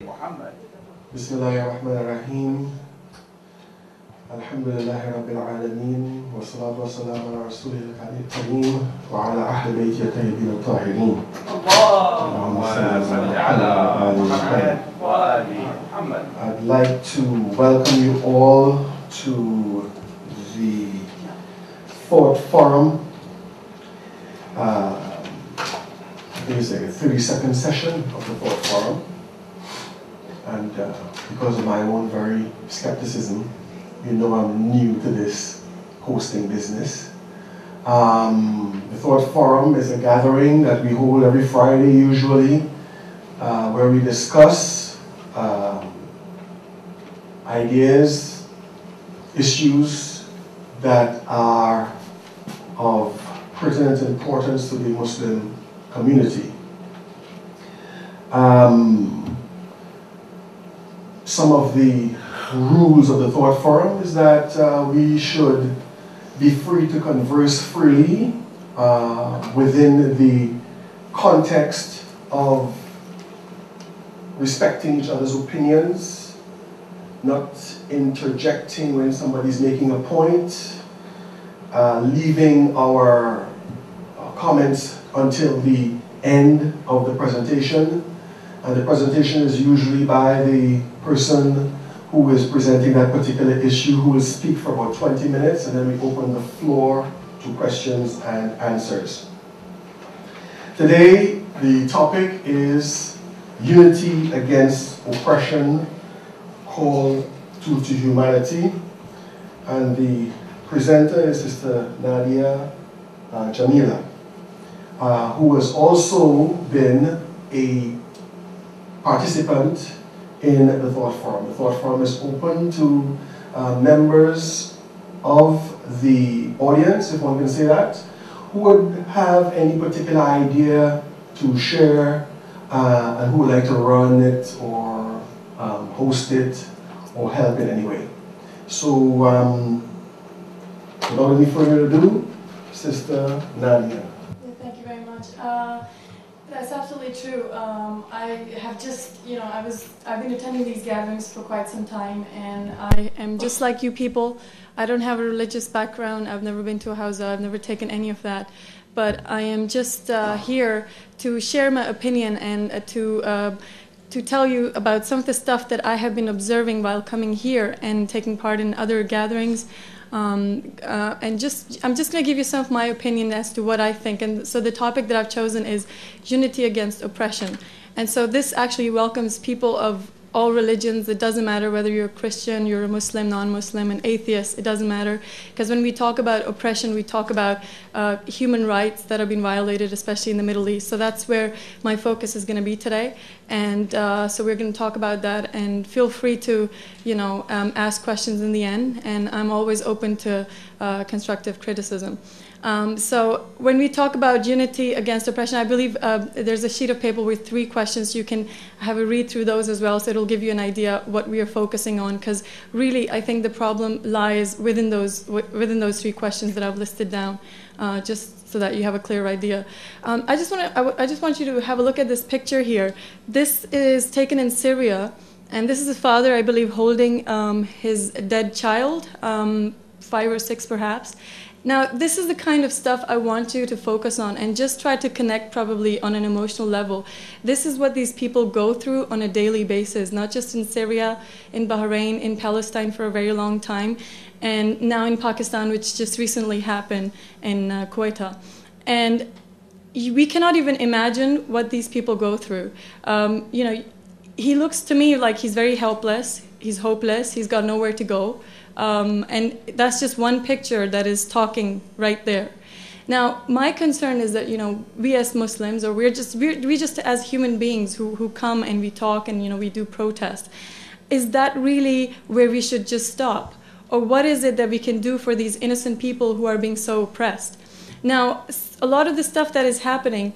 محمد. بسم الله الرحمن الرحيم. الحمد لله رب العالمين والصلاة والسلام على رسوله الكريم وعلى أهل بيته الطيبين الطاهرين. اللهم صل على محمد وآل محمد. I'd like to welcome you all to the Thought Forum. It's a 30-second session of the Thought Forum. And because of my own very skepticism, you know I'm new to this hosting business. The Thought Forum is a gathering that we hold every Friday usually, where we discuss ideas, issues that are of pertinent importance to the Muslim community. Some of the rules of the Thought Forum is that we should be free to converse freely within the context of respecting each other's opinions, not interjecting when somebody's making a point, leaving our comments until the end of the presentation. And the presentation is usually by the person who is presenting that particular issue, who will speak for about 20 minutes, and then we open the floor to questions and answers. Today, the topic is Unity Against Oppression, Call to Humanity. And the presenter is Sister Nadia Jamila, who has also been a participant in the Thought Forum. The Thought Forum is open to members of the audience, if one can say that, who would have any particular idea to share and who would like to run it or host it or help in any way. So, without any further ado, Sister Nadia. Thank you very much. That's absolutely true. I have just, I've been attending these gatherings for quite some time, and I am just like you people. I don't have a religious background. I've never been to a house. I've never taken any of that. But I am just here to share my opinion and to tell you about some of the stuff that I have been observing while coming here and taking part in other gatherings. And I'm just going to give you some of my opinion as to what I think. And so the topic that I've chosen is unity against oppression. And so this actually welcomes people of all religions. It doesn't matter whether you're a Christian, you're a Muslim, non-Muslim, an atheist. It doesn't matter. Because when we talk about oppression, we talk about human rights that have been violated, especially in the Middle East. So that's where my focus is going to be today. And so we're going to talk about that. And feel free to, ask questions in the end. And I'm always open to constructive criticism. So when we talk about unity against oppression, I believe there's a sheet of paper with 3 questions. You can have a read through those as well, so it'll give you an idea what we are focusing on. Because really, I think the problem lies within those 3 questions that I've listed down, just so that you have a clear idea. I just want you to have a look at this picture here. This is taken in Syria, and this is a father, I believe, holding his dead child, 5 or 6 perhaps. Now, this is the kind of stuff I want you to focus on and just try to connect probably on an emotional level. This is what these people go through on a daily basis, not just in Syria, in Bahrain, in Palestine for a very long time, and now in Pakistan, which just recently happened in Quetta. And we cannot even imagine what these people go through. He looks to me like he's very helpless, he's hopeless, he's got nowhere to go. And that's just one picture that is talking right there. Now, my concern is that, we as Muslims, or we just as human beings who come and we talk and, we do protest, is that really where we should just stop? Or what is it that we can do for these innocent people who are being so oppressed? Now, a lot of the stuff that is happening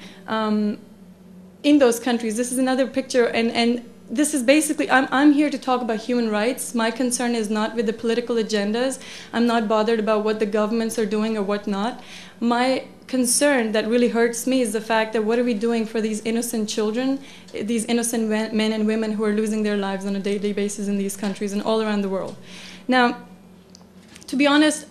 in those countries, this is another picture, and this is basically, I'm here to talk about human rights. My concern is not with the political agendas. I'm not bothered about what the governments are doing or what not. My concern that really hurts me is the fact that what are we doing for these innocent children, these innocent men and women who are losing their lives on a daily basis in these countries and all around the world. Now, to be honest,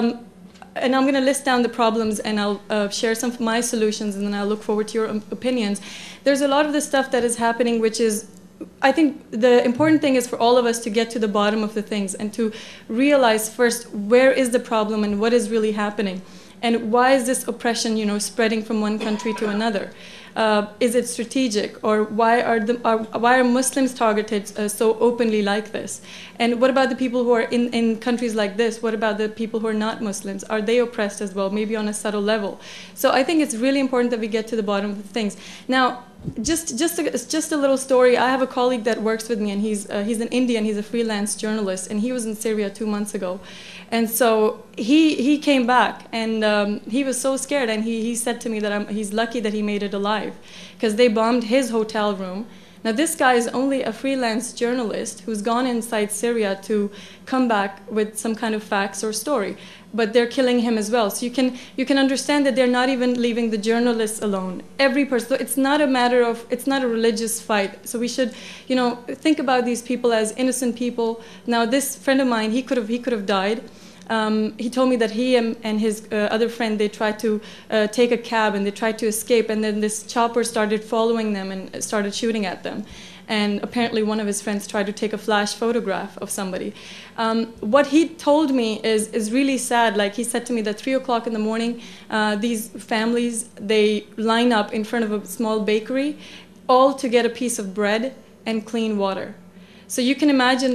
and I'm going to list down the problems and I'll share some of my solutions and then I'll look forward to your opinions. There's a lot of the stuff that is happening which is, I think the important thing is for all of us to get to the bottom of the things and to realize first where is the problem and what is really happening. And why is this oppression, spreading from one country to another? Is it strategic, or why are Muslims targeted so openly like this? And what about the people who are in countries like this? What about the people who are not Muslims? Are they oppressed as well, maybe on a subtle level? So I think it's really important that we get to the bottom of the things. Now, just a little story. I have a colleague that works with me, and he's an Indian. He's a freelance journalist, and he was in Syria 2 months ago. And so he came back, and he was so scared, and he said to me that he's lucky that he made it alive, because they bombed his hotel room. Now this guy is only a freelance journalist who's gone inside Syria to come back with some kind of facts or story, but they're killing him as well. So you can understand that they're not even leaving the journalists alone. Every person. So it's not a religious fight. So we should, think about these people as innocent people. Now this friend of mine, he could have died. He told me that he and his other friend, they tried to take a cab and they tried to escape, and then this chopper started following them and started shooting at them. And apparently one of his friends tried to take a flash photograph of somebody. What he told me is really sad. Like, he said to me that 3 o'clock in the morning, these families, they line up in front of a small bakery, all to get a piece of bread and clean water. So you can imagine,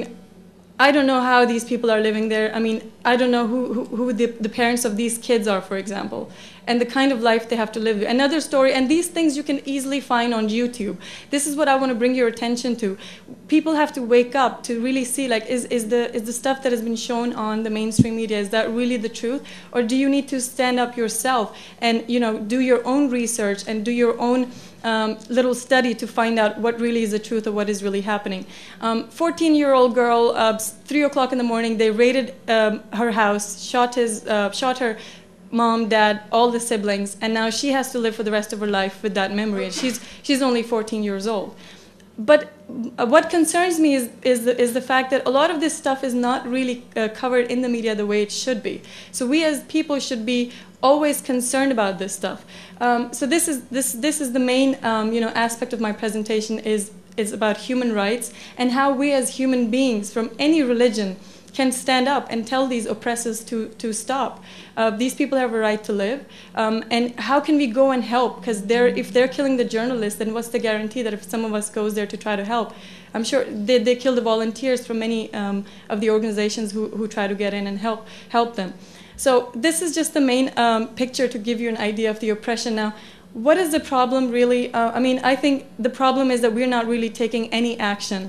I don't know how these people are living there. I don't know who the parents of these kids are, for example, and the kind of life they have to live. Another story, and these things you can easily find on YouTube. This is what I want to bring your attention to. People have to wake up to really see, is the stuff that has been shown on the mainstream media, is that really the truth? Or do you need to stand up yourself and, do your own research and do your own little study to find out what really is the truth of what is really happening. 14-year-old girl, 3 o'clock in the morning, they raided her house, shot her mom, dad, all the siblings, and now she has to live for the rest of her life with that memory. And she's only 14 years old. But what concerns me is the fact that a lot of this stuff is not really covered in the media the way it should be. So we as people should be always concerned about this stuff. So this is the main aspect of my presentation is about human rights and how we as human beings from any religion can stand up and tell these oppressors to stop. These people have a right to live. And how can we go and help? Because if they're killing the journalists, then what's the guarantee that if some of us goes there to try to help? I'm sure they kill the volunteers from many of the organizations who try to get in and help them. So this is just the main picture to give you an idea of the oppression. Now, what is the problem really? I think the problem is that we're not really taking any action.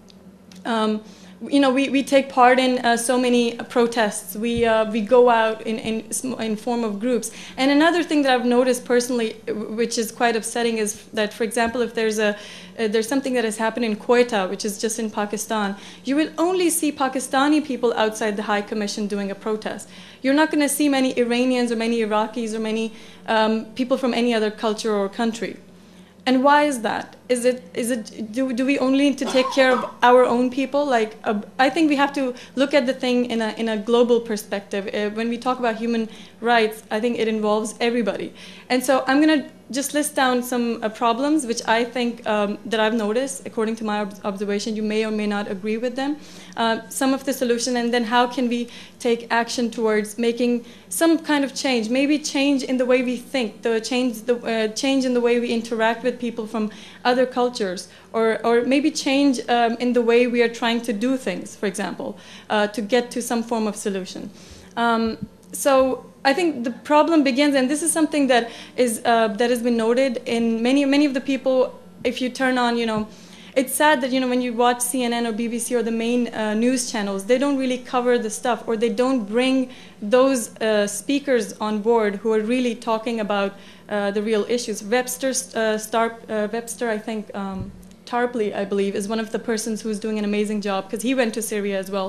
We take part in so many protests. We go out in form of groups. And another thing that I've noticed personally, which is quite upsetting, is that, for example, if there's something that has happened in Quetta, which is just in Pakistan, you will only see Pakistani people outside the High Commission doing a protest. You're not going to see many Iranians or many Iraqis or many people from any other culture or country. And why is that? Do we only need to take care of our own people? I think we have to look at the thing in a global perspective. When we talk about human rights, I think it involves everybody. And so I'm going to just list down some problems which I think that I've noticed, according to my observation. You may or may not agree with them. Some of the solution, and then how can we take action towards making some kind of change, maybe change in the way we think, change in the way we interact with people from other cultures, or maybe change in the way we are trying to do things, for example, to get to some form of solution. So I think the problem begins, and this is something that has been noted in many of the people. If you turn on, it's sad that when you watch CNN or BBC or the main news channels, they don't really cover the stuff, or they don't bring those speakers on board who are really talking about the real issues. Webster, I think, Tarpley, I believe, is one of the persons who's doing an amazing job, because he went to Syria as well.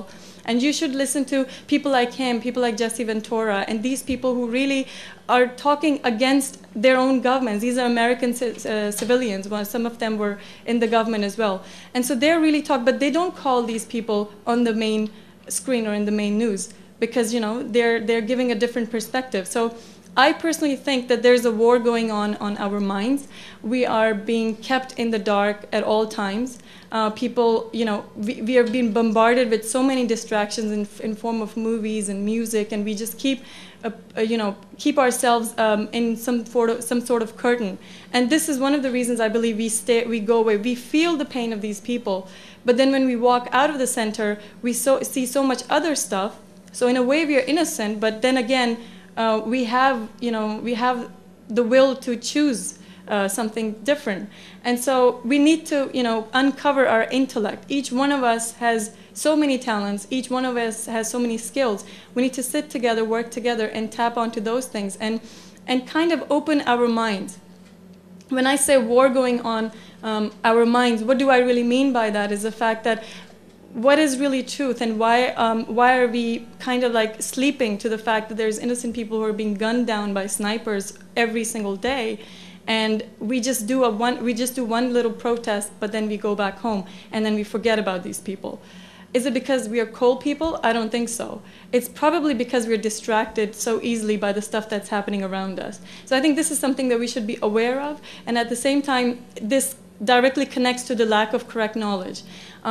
And you should listen to people like him, people like Jesse Ventura, and these people who really are talking against their own governments. These are American civilians. Well, some of them were in the government as well. And so they're really talking, but they don't call these people on the main screen or in the main news because, you know, they're giving a different perspective. So I personally think that there's a war going on our minds. We are being kept in the dark at all times. People, you know, we are being bombarded with so many distractions in form of movies and music, and we just keep, you know, keep ourselves in some sort of curtain. And this is one of the reasons I believe we go away. We feel the pain of these people, but then when we walk out of the center, we see so much other stuff. So in a way, we are innocent, but then again, we have the will to choose something different. And so we need to, you know, uncover our intellect. Each one of us has so many talents. Each one of us has so many skills. We need to sit together, work together, and tap onto those things and kind of open our minds. When I say war going on our minds, what do I really mean by that is the fact that what is really truth, and why are we kind of like sleeping to the fact that there's innocent people who are being gunned down by snipers every single day, and we just do one little protest, but then we go back home and then we forget about these people. Is it because we are cold people? I don't think so. It's probably because we're distracted so easily by the stuff that's happening around us. So I think this is something that we should be aware of, and at the same time, this directly connects to the lack of correct knowledge.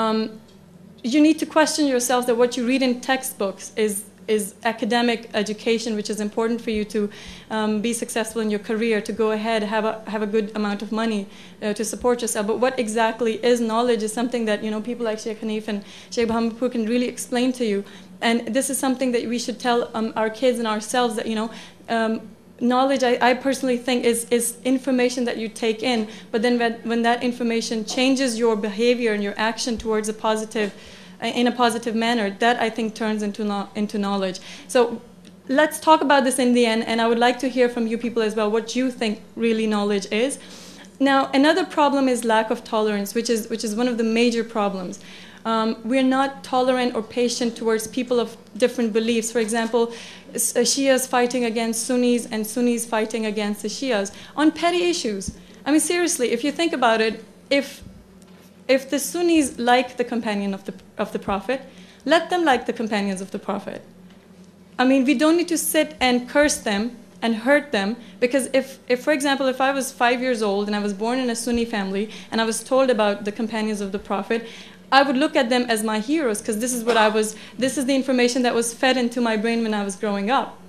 You need to question yourself that what you read in textbooks is academic education, which is important for you to be successful in your career, to go ahead, have a good amount of money to support yourself. But what exactly is knowledge is something that, you know, people like Sheikh Hanif and Sheikh Bahamadpour can really explain to you. And this is something that we should tell our kids and ourselves that, you know, knowledge, I personally think, is information that you take in, but then when that information changes your behavior and your action towards in a positive manner, that I think turns into knowledge. So let's talk about this in the end, and I would like to hear from you people as well what you think really knowledge is. Now, another problem is lack of tolerance, which is one of the major problems. We're not tolerant or patient towards people of different beliefs. For example, Shias fighting against Sunnis and Sunnis fighting against the Shias on petty issues. I mean, seriously, if you think about it, if the Sunnis like the companion of the Prophet, let them like the companions of the Prophet. I mean, we don't need to sit and curse them and hurt them, because if, for example, if I was 5 years old and I was born in a Sunni family and I was told about the companions of the Prophet, I would look at them as my heroes, because this is the information that was fed into my brain when I was growing up.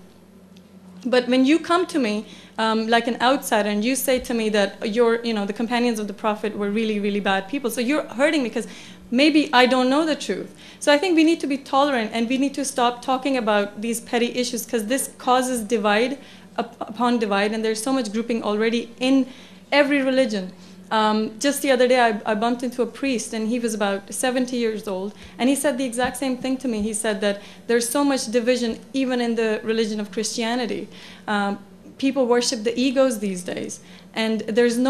But when you come to me like an outsider and you say to me that the companions of the Prophet were really, really bad people, so you're hurting me because maybe I don't know the truth. So I think we need to be tolerant, and we need to stop talking about these petty issues, because this causes divide upon divide, and there's so much grouping already in every religion. Just the other day, I bumped into a priest, and he was about 70 years old, and he said the exact same thing to me. He said that there's so much division even in the religion of Christianity. People worship the egos these days, and there's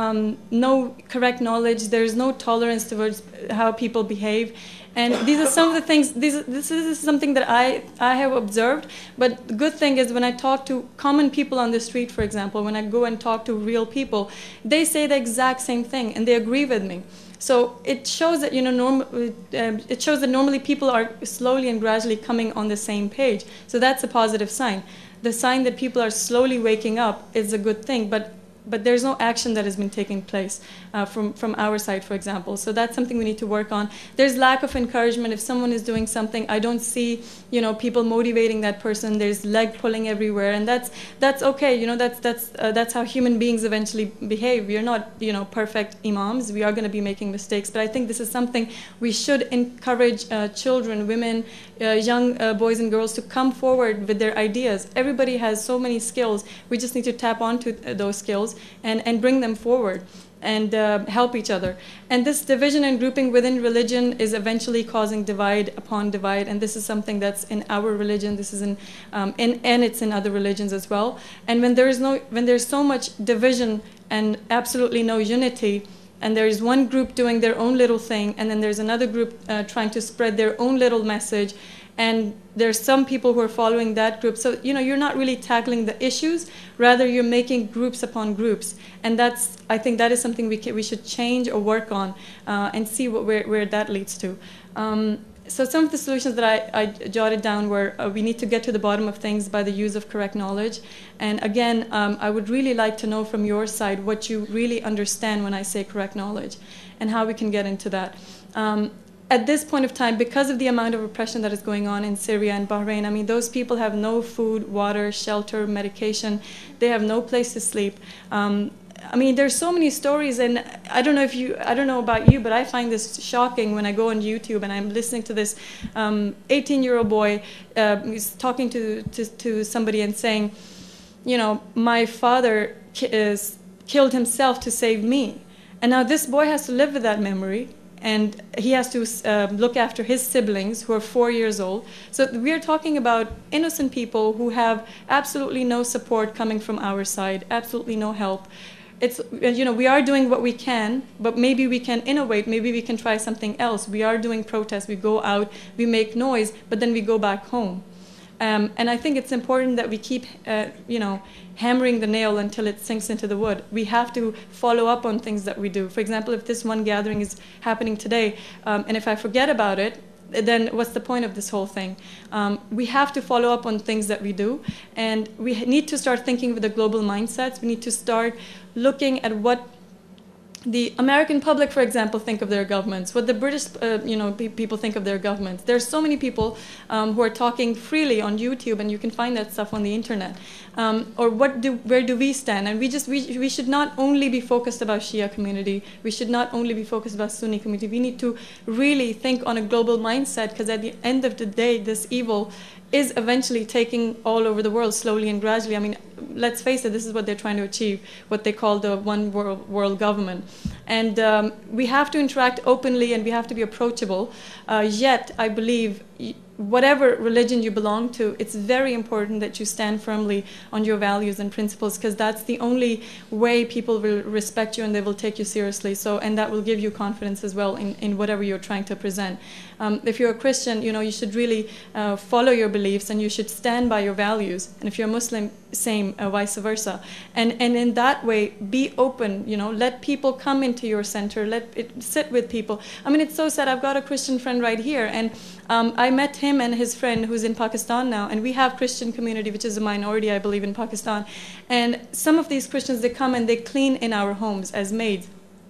no correct knowledge. There's no tolerance towards how people behave. And these are some of the things, this is something that I have observed. But the good thing is when I talk to common people on the street, for example, when I go and talk to real people, they say the exact same thing and they agree with me. So it shows that, it shows that normally people are slowly and gradually coming on the same page. So that's a positive sign. The sign that people are slowly waking up is a good thing, but there's no action that has been taking place from our side, for example. So that's something we need to work on. There's lack of encouragement. If someone is doing something, I don't see, people motivating that person. There's leg pulling everywhere, and that's okay. That's how human beings eventually behave. We are not, perfect imams. We are going to be making mistakes, but I think this is something we should encourage children, women, young boys and girls to come forward with their ideas. Everybody has so many skills. We just need to tap onto those skills and bring them forward and help each other. And this division and grouping within religion is eventually causing divide upon divide, and this is something that's in our religion. This is and it's in other religions as well. And when there's so much division and absolutely no unity, and there's one group doing their own little thing, and then there's another group trying to spread their own little message, and there's some people who are following that group. So, you know, you're not really tackling the issues, rather you're making groups upon groups. And that's, I think that is something we should change or work on and see where that leads to. So some of the solutions that I jotted down were we need to get to the bottom of things by the use of correct knowledge. And again, I would really like to know from your side what you really understand when I say correct knowledge and how we can get into that. At this point of time, because of the amount of repression that is going on in Syria and Bahrain, I mean, those people have no food, water, shelter, medication. They have no place to sleep. I mean, there's so many stories, and I don't know about you, but I find this shocking when I go on YouTube and I'm listening to this 18-year-old boy who's talking to somebody and saying, you know, my father killed himself to save me. And now this boy has to live with that memory, and he has to look after his siblings who are 4 years old. So we are talking about innocent people who have absolutely no support coming from our side, absolutely no help. It's, you know, we are doing what we can, but maybe we can innovate, maybe we can try something else. We are doing protests, we go out, we make noise, but then we go back home. And I think it's important that we keep, you know, hammering the nail until it sinks into the wood. We have to follow up on things that we do. For example, if this one gathering is happening today, and if I forget about it, then what's the point of this whole thing? We have to follow up on things that we do, and we need to start thinking with the global mindsets. We need to start looking at what the American public, for example, think of their governments, what the British you know, people think of their governments. There's so many people who are talking freely on YouTube, and you can find that stuff on the internet. Or where do we stand? And we should not only be focused about Shia community. We should not only be focused about Sunni community. We need to really think on a global mindset, because at the end of the day, this evil is eventually taking all over the world slowly and gradually. I mean, let's face it, this is what they're trying to achieve, what they call the one world government. And we have to interact openly, and we have to be approachable. Yet, I believe, whatever religion you belong to, it's very important that you stand firmly on your values and principles, because that's the only way people will respect you and they will take you seriously. So, and that will give you confidence as well in whatever you're trying to present. If you're a Christian, you know, you should really follow your beliefs, and you should stand by your values. And if you're a Muslim, same, vice versa. And in that way, be open, you know, let people come into your center, let it sit with people. I mean, it's so sad. I've got a Christian friend right here, and I met him and his friend who's in Pakistan now, and we have Christian community, which is a minority, I believe, in Pakistan. And some of these Christians, they come and they clean in our homes as maids.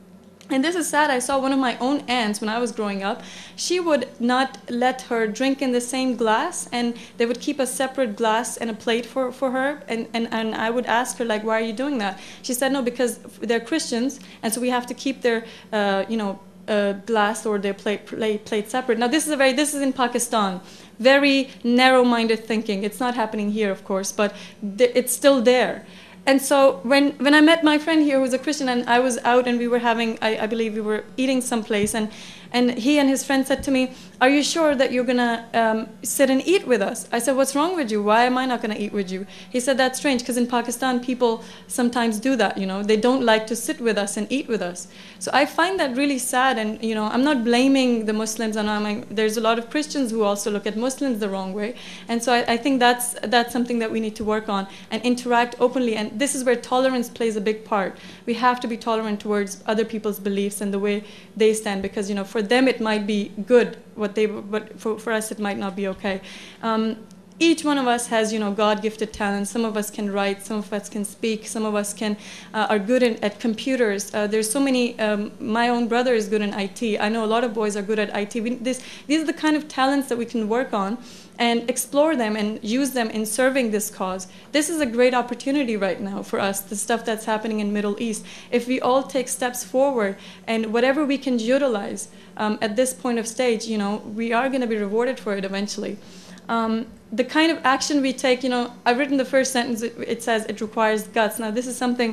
And this is sad. I saw one of my own aunts when I was growing up. She would not let her drink in the same glass, and they would keep a separate glass and a plate for her. And I would ask her, like, why are you doing that? She said, no, because they're Christians, and so we have to keep their, you know, glass or their plate separate. Now, this is in Pakistan. Very narrow-minded thinking. It's not happening here, of course, but it's still there. And so when I met my friend here, who was a Christian, and I was out and we were having, I believe we were eating someplace, and he and his friend said to me, are you sure that you're going to sit and eat with us? I said, what's wrong with you? Why am I not going to eat with you? He said, that's strange, because in Pakistan, people sometimes do that, you know. They don't like to sit with us and eat with us. So I find that really sad, and, you know, I'm not blaming the Muslims. And there's a lot of Christians who also look at Muslims the wrong way. And so I think that's something that we need to work on and interact openly. And this is where tolerance plays a big part. We have to be tolerant towards other people's beliefs and the way they stand, because, you know, for them it might be good, but for us it might not be okay. Each one of us has, you know, God-gifted talents. Some of us can write, some of us can speak, some of us are good at computers. There's so many, my own brother is good in IT. I know a lot of boys are good at IT. These are the kind of talents that we can work on and explore them and use them in serving this cause. This is a great opportunity right now for us, the stuff that's happening in Middle East. If we all take steps forward and whatever we can utilize at this point of stage, you know, we are going to be rewarded for it eventually. The kind of action we take, you know, I've written the first sentence, it says it requires guts. Now, this is something,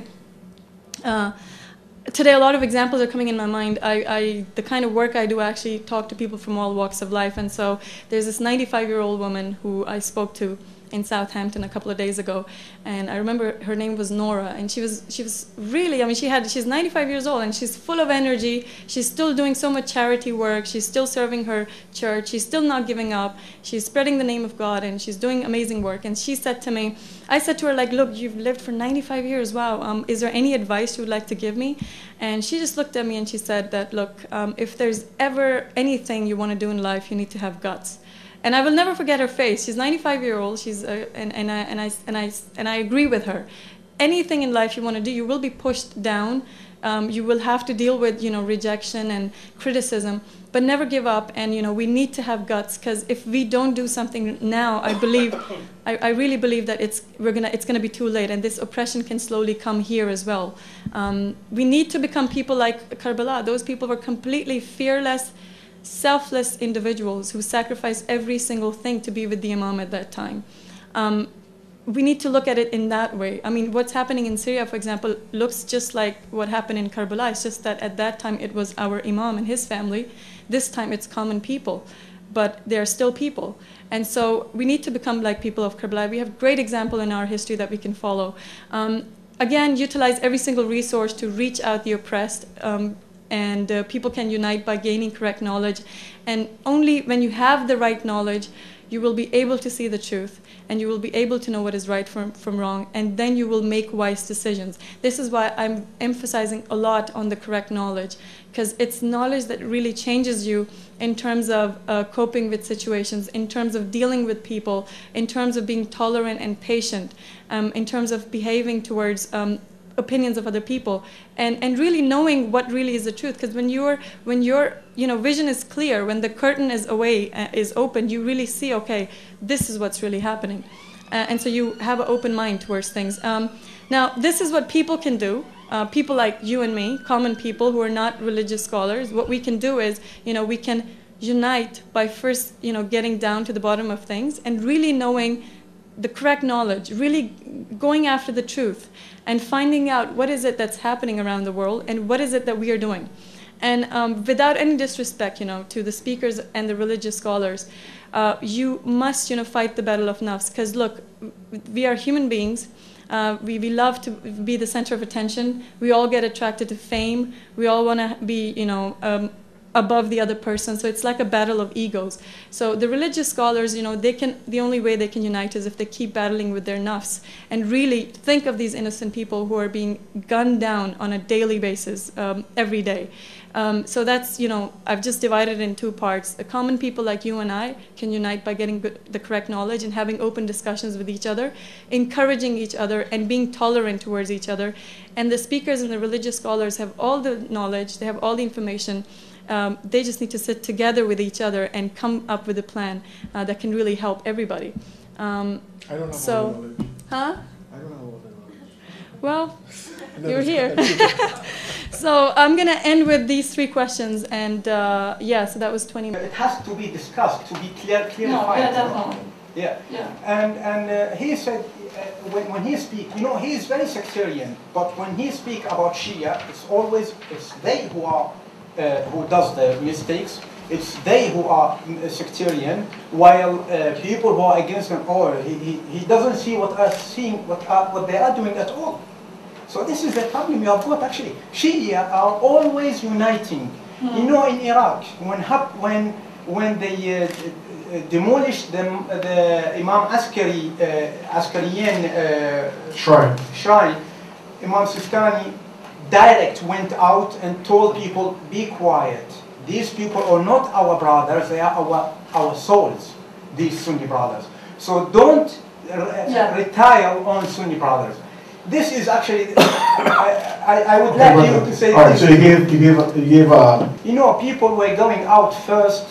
today a lot of examples are coming in my mind. The kind of work I do, I actually talk to people from all walks of life. And so there's this 95-year-old woman who I spoke to, in Southampton a couple of days ago, and I remember her name was Nora, and she was really, I mean, she's 95 years old, and she's full of energy. She's still doing so much charity work. She's still serving her church. She's still not giving up. She's spreading the name of God, and she's doing amazing work. And she said to me, I said to her, like, look, you've lived for 95 years. Wow. Is there any advice you would like to give me? And she just looked at me and she said that, look, if there's ever anything you want to do in life, you need to have guts. And I will never forget her face. She's 95-year-old. She's and I agree with her. Anything in life you want to do, you will be pushed down. You will have to deal with, you know, rejection and criticism, but never give up. And, you know, we need to have guts, because if we don't do something now, I believe, I really believe that it's gonna be too late, and this oppression can slowly come here as well. We need to become people like Karbala. Those people were completely fearless, selfless individuals who sacrificed every single thing to be with the Imam at that time. We need to look at it in that way. I mean, what's happening in Syria, for example, looks just like what happened in Karbala. It's just that at that time it was our Imam and his family. This time it's common people, but they're still people. And so we need to become like people of Karbala. We have great example in our history that we can follow. Again, utilize every single resource to reach out the oppressed, and people can unite by gaining correct knowledge. And only when you have the right knowledge, you will be able to see the truth, and you will be able to know what is right from wrong, and then you will make wise decisions. This is why I'm emphasizing a lot on the correct knowledge, because it's knowledge that really changes you in terms of coping with situations, in terms of dealing with people, in terms of being tolerant and patient, in terms of behaving towards opinions of other people, and really knowing what really is the truth. Because when your vision is clear, when the curtain is is open, you really see, okay, this is what's really happening, and so you have an open mind towards things. Now, this is what people can do. People like you and me, common people who are not religious scholars. What we can do is, we can unite by first, getting down to the bottom of things and really knowing the correct knowledge, really going after the truth and finding out what is it that's happening around the world and what is it that we are doing. And without any disrespect, to the speakers and the religious scholars, you must, fight the battle of nafs. Because look, we are human beings. We love to be the center of attention. We all get attracted to fame. We all want to be, above the other person. So it's like a battle of egos. So the religious scholars, the only way they can unite is if they keep battling with their nafs and really think of these innocent people who are being gunned down on a daily basis, every day. So that's, I've just divided it in two parts. The common people like you and I can unite by getting the correct knowledge and having open discussions with each other, encouraging each other and being tolerant towards each other. And the speakers and the religious scholars have all the knowledge, they have all the information. They just need to sit together with each other and come up with a plan that can really help everybody. I don't have all the knowledge. Huh? I don't have all the knowledge. Well, you're here. So I'm going to end with these three questions. And so that was 20 minutes. It has to be discussed, to be clarified. No, yeah, definitely. Yeah. Yeah. And he said, when he speaks, he is very sectarian, but when he speaks about Shia, it's they who are who does the mistakes. It's they who are sectarian, while people who are against them, he doesn't see what they are doing at all. So this is the problem we have got actually. Shia are always uniting. In Iraq, when they demolished the Imam Askarian shrine, Imam Sistani direct went out and told people, be quiet. These people are not our brothers, they are our souls, these Sunni brothers. So don't retire on Sunni brothers. This is actually, I would like you to say this. So you gave people were going out first,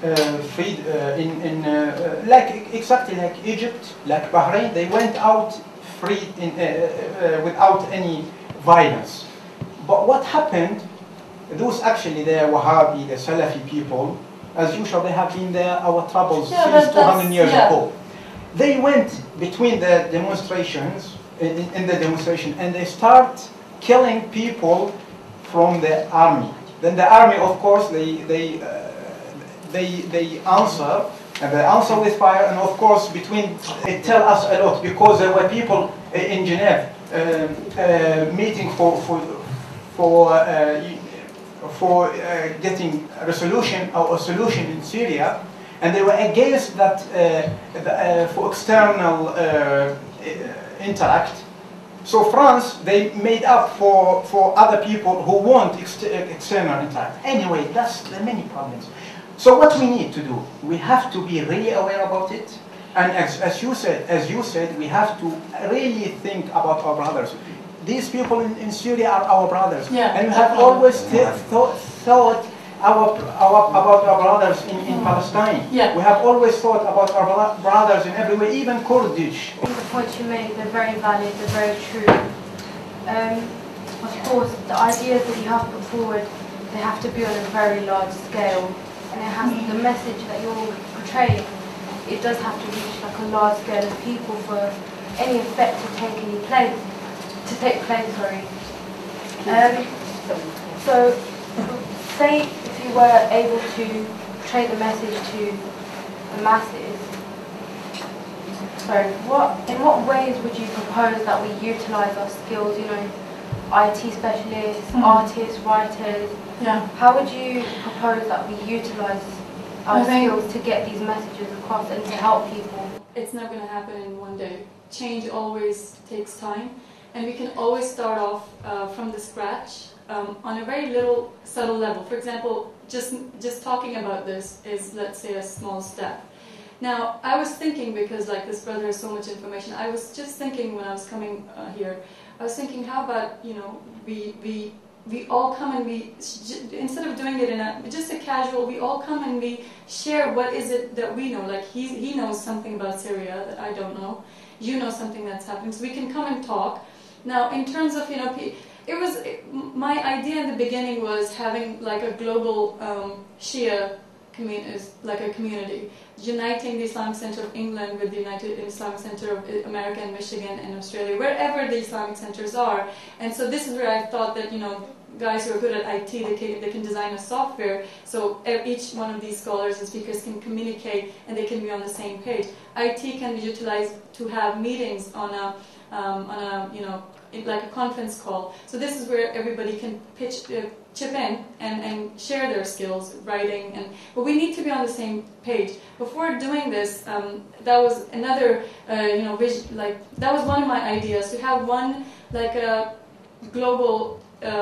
like exactly like Egypt, like Bahrain, they went out free without any violence. But what happened, those actually, the Wahhabi, the Salafi people, as usual, they have been there, our troubles since 200 years ago. They went between the demonstrations, in the demonstration, and they start killing people from the army. Then the army, of course, they answer And the answer with fire, and of course, it tells us a lot because there were people in Geneva meeting for getting a resolution or a solution in Syria, and they were against that for external interact. So France, they made up for other people who want external interact. Anyway, that's the many problems. So what we need to do, we have to be really aware about it, and as you said, we have to really think about our brothers. These people in Syria are our brothers, yeah, and we have always thought about our brothers in Palestine. Yeah. We have always thought about our brothers in every way, even Kurdish. I think the points you made, they're very valid, they're very true. Of course, the ideas that you have put forward, they have to be on a very large scale, and it has the message that you're portraying, it does have to reach like a large scale of people for any effect to take place. So, say if you were able to portray the message to the masses, in what ways would you propose that we utilize our skills, you know, IT specialists, artists, writers? Yeah. How would you propose that we utilize our skills to get these messages across and to help people? It's not going to happen in one day. Change always takes time, and we can always start off from the scratch on a very little subtle level. For example, just talking about this is, let's say, a small step. Now, I was thinking, because like this brother has so much information, I was just thinking when I was coming here, I was thinking, how about, you know, we all come and we, instead of doing it in just a casual, we all come and we share what is it that we know. Like he knows something about Syria that I don't know. You know something that's happening. So we can come and talk. Now, in terms of, you know, my idea in the beginning was having like a global Shia community, uniting the Islamic Center of England with the United Islamic Center of America and Michigan and Australia, wherever the Islamic centers are. And so this is where I thought that, you know, guys who are good at IT, they can design a software, so each one of these scholars and speakers can communicate and they can be on the same page. IT can be utilized to have meetings on a you know, like a conference call. So this is where everybody can chip in and share their skills, writing, but we need to be on the same page. Before doing this, that was another, you know, vision, like that was one of my ideas, to have one, like a global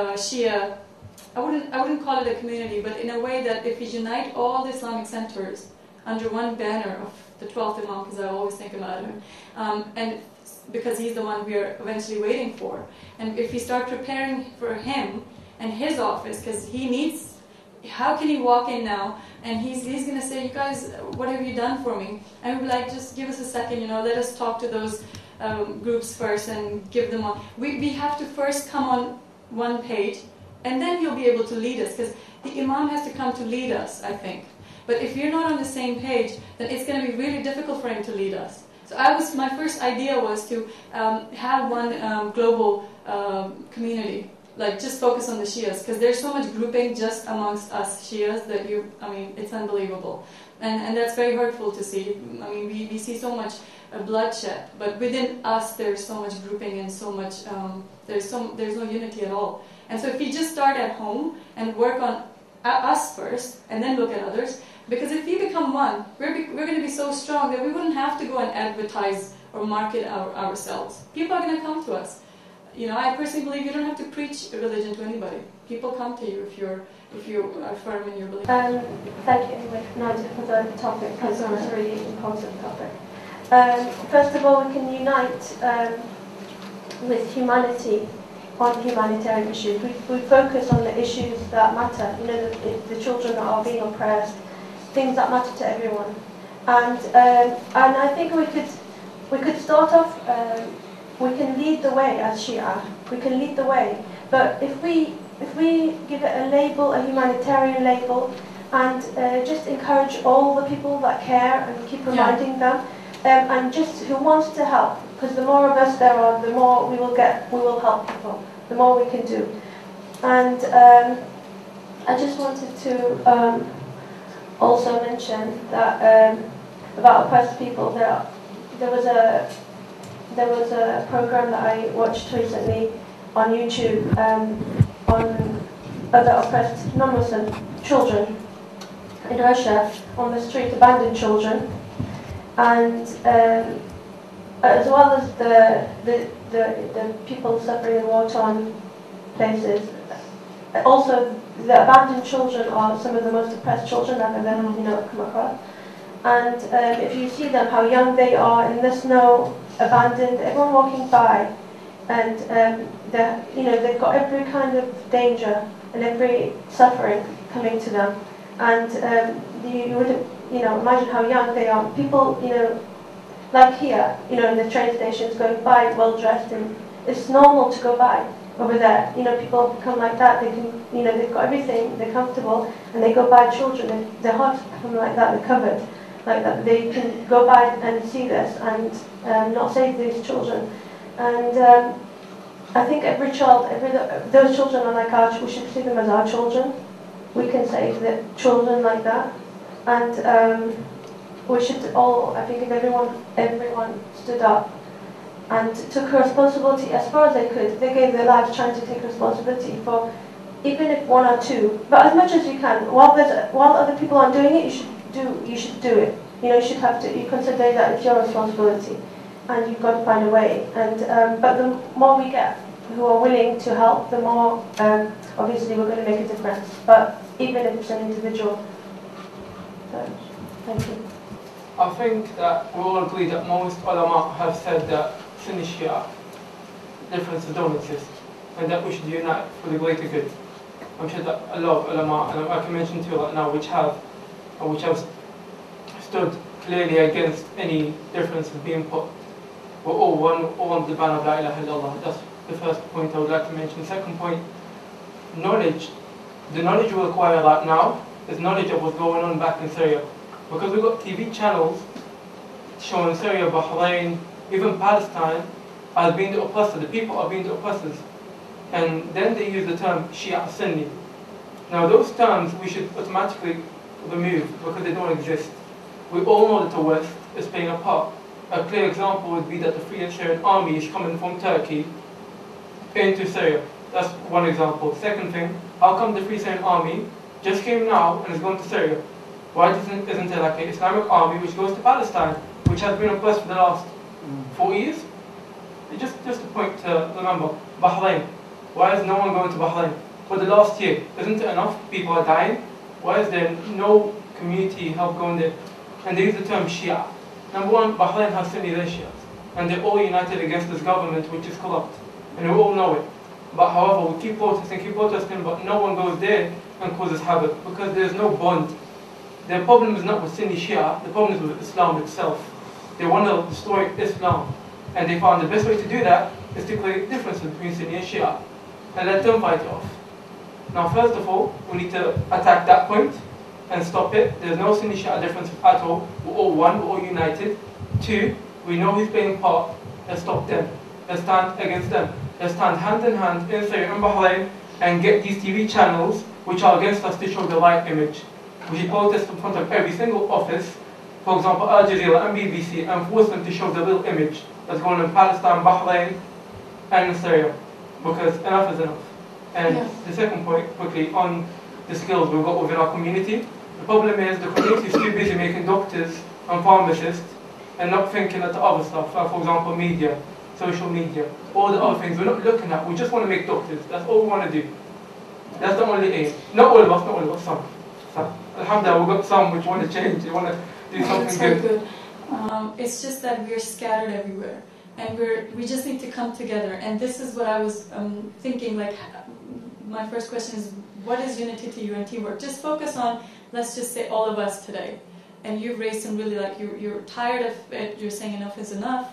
Shia, I wouldn't call it a community, but in a way that if we unite all the Islamic centers under one banner of the 12th Imam, because I always think about him, and because he's the one we are eventually waiting for. And if we start preparing for him and his office, because he needs, how can he walk in now and he's going to say, you guys, what have you done for me? And we'll be like, just give us a second, you know, let us talk to those groups first and give them on. We have to first come on one page, and then he'll be able to lead us, because the Imam has to come to lead us, I think. But if you're not on the same page, then it's going to be really difficult for him to lead us. So my first idea was to have one global community, like just focus on the Shias, because there's so much grouping just amongst us Shias that it's unbelievable. And that's very hurtful to see. I mean, we see so much bloodshed, but within us there's so much grouping and so much, there's no unity at all. And so if we just start at home and work on us first, and then look at others, because if we become one, we're going to be so strong that we wouldn't have to go and advertise or market ourselves. People are going to come to us. You know, I personally believe you don't have to preach religion to anybody. People come to you if you are firm in your belief. Thank you anyway, Nadia, for the topic, because it's a really important topic. First of all, we can unite with humanity on humanitarian issues. We focus on the issues that matter, you know, the children that are being oppressed, things that matter to everyone. And I think we could start off, we can lead the way as Shia, we can lead the way, but if we give it a label, a humanitarian label, and just encourage all the people that care and keep reminding them, and just who wants to help, because the more of us there are, the more we will help people, the more we can do. And I just wanted to also mention that about oppressed people. There was a program that I watched recently on YouTube on other oppressed non-Muslim children in Russia on the street, abandoned children, and as well as the people suffering in war-torn places. Also, the abandoned children are some of the most oppressed children I've ever come across. And if you see them, how young they are in the snow, abandoned, everyone walking by, and they've got every kind of danger and every suffering coming to them. And you would imagine how young they are. People, like here, in the train stations, going by well dressed, and it's normal to go by. Over there, people become like that. They can, they've got everything. They're comfortable, and they go by children. And their hearts become like that. They're covered like that. They can go by and see this and not save these children. And I think every child, those children are like ours. We should see them as our children. We can save the children like that, and we should all. I think if everyone stood up and took responsibility as far as they could. They gave their lives trying to take responsibility for, even if one or two, but as much as you can. While other people aren't doing it, you should do it. You consider that it's your responsibility, and you've got to find a way. And but the more we get who are willing to help, the more obviously we're going to make a difference. But even if it's an individual. So, thank you. I think that we all agree that most ulama have said that Sunni Shia differences don't exist, and that we should unite for the greater good. I'm sure that a lot of ulama, and I can mention two right now, which have stood clearly against any differences being put. We're all one, all under the banner of La ilaha illallah. That's the first point I would like to mention. The second point, knowledge. The knowledge we require right now is knowledge of what's going on back in Syria. Because we've got TV channels showing Syria, Bahrain, even Palestine as being the oppressor. The people are being the oppressors. And then they use the term Shia Sunni. Now those terms we should automatically remove because they don't exist. We all know that the West is playing a part. A clear example would be that the Free Syrian Army is coming from Turkey into Syria. That's one example. Second thing, how come the Free Syrian Army just came now and is going to Syria? Why isn't there like an Islamic army which goes to Palestine, which has been oppressed for the last 4 years? Just a point to remember. Bahrain. Why is no one going to Bahrain? For the last year, isn't it enough? People are dying. Why is there no community help going there? And they use the term Shia. Number one, Bahrain has Sunni and Shias, and they're all united against this government which is corrupt. And we all know it. But however, we keep protesting, but no one goes there and causes havoc because there's no bond. The problem is not with Sunni Shia, the problem is with Islam itself. They want to destroy Islam. And they found the best way to do that is to create differences between Sunni and Shia and let them fight it off. Now first of all, we need to attack that point and stop it. There's no Sunni Shia difference at all. We're all one, we're all united. Two, we know who's playing part. Let's stop them. Let's stand against them. Let's stand hand in hand in Syria and Bahrain and get these TV channels which are against us to show the right image. We should protest in front of every single office, for example Al Jazeera and BBC, and force them to show the real image that's going on in Palestine, Bahrain and Syria. Because enough is enough. And the second point, quickly, on the skills we've got within our community. The problem is the community is too busy making doctors and pharmacists and not thinking at the other stuff, like for example media, social media, all the other things we're not looking at. We just want to make doctors. That's all we want to do. That's the only aim. Not all of us, some. Alhamdulillah, we've got some which want to change, they want to do something good. It's just that we're scattered everywhere, and we just need to come together. And this is what I was thinking, like, my first question is, what is unity to you and teamwork? Just focus on, let's just say all of us today. And you've raised some really, like, you're tired of it, you're saying enough is enough.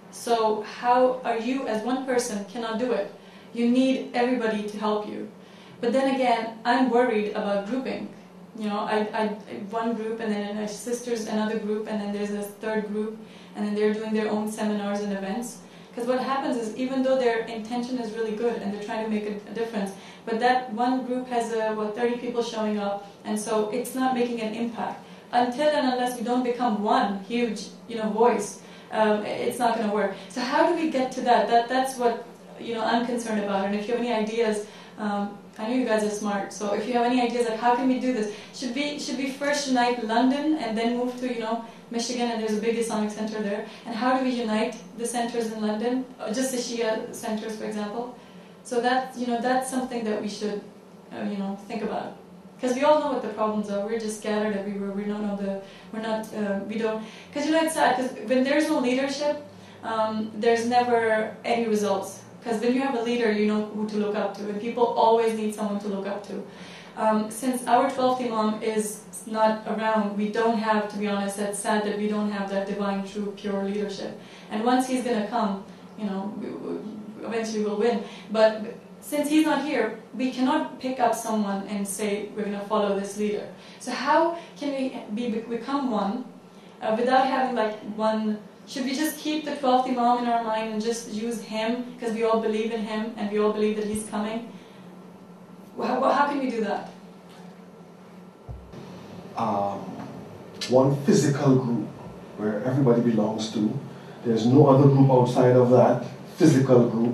So how are you, as one person, cannot do it? You need everybody to help you. But then again, I'm worried about grouping. You know, I one group, and then there's sisters, another group, and then there's a third group, and then they're doing their own seminars and events. Because what happens is, even though their intention is really good and they're trying to make a difference, but that one group has 30 people showing up, and so it's not making an impact. until and unless we don't become one huge, voice, it's not going to work. So how do we get to that? That's what I'm concerned about. And if you have any ideas, I know you guys are smart. So if you have any ideas, like how can we do this? Should we first unite London and then move to Michigan, and there's a big Islamic center there? And how do we unite the centers in London, just the Shia centers, for example? So that's something that we should think about. Because we all know what the problems are. We're just scattered everywhere. We don't know because it's sad, because when there's no leadership, there's never any results. Because when you have a leader, you know who to look up to, and people always need someone to look up to. Since our 12th Imam is not around, we don't have, to be honest, it's sad that we don't have that divine, true, pure leadership. And once he's going to come, eventually we'll win. But since he's not here, we cannot pick up someone and say we're going to follow this leader. So how can we become one without having one? Should we just keep the 12th Imam in our mind and just use him because we all believe in him and we all believe that he's coming? How can we do that? One physical group where everybody belongs to. There's no other group outside of that physical group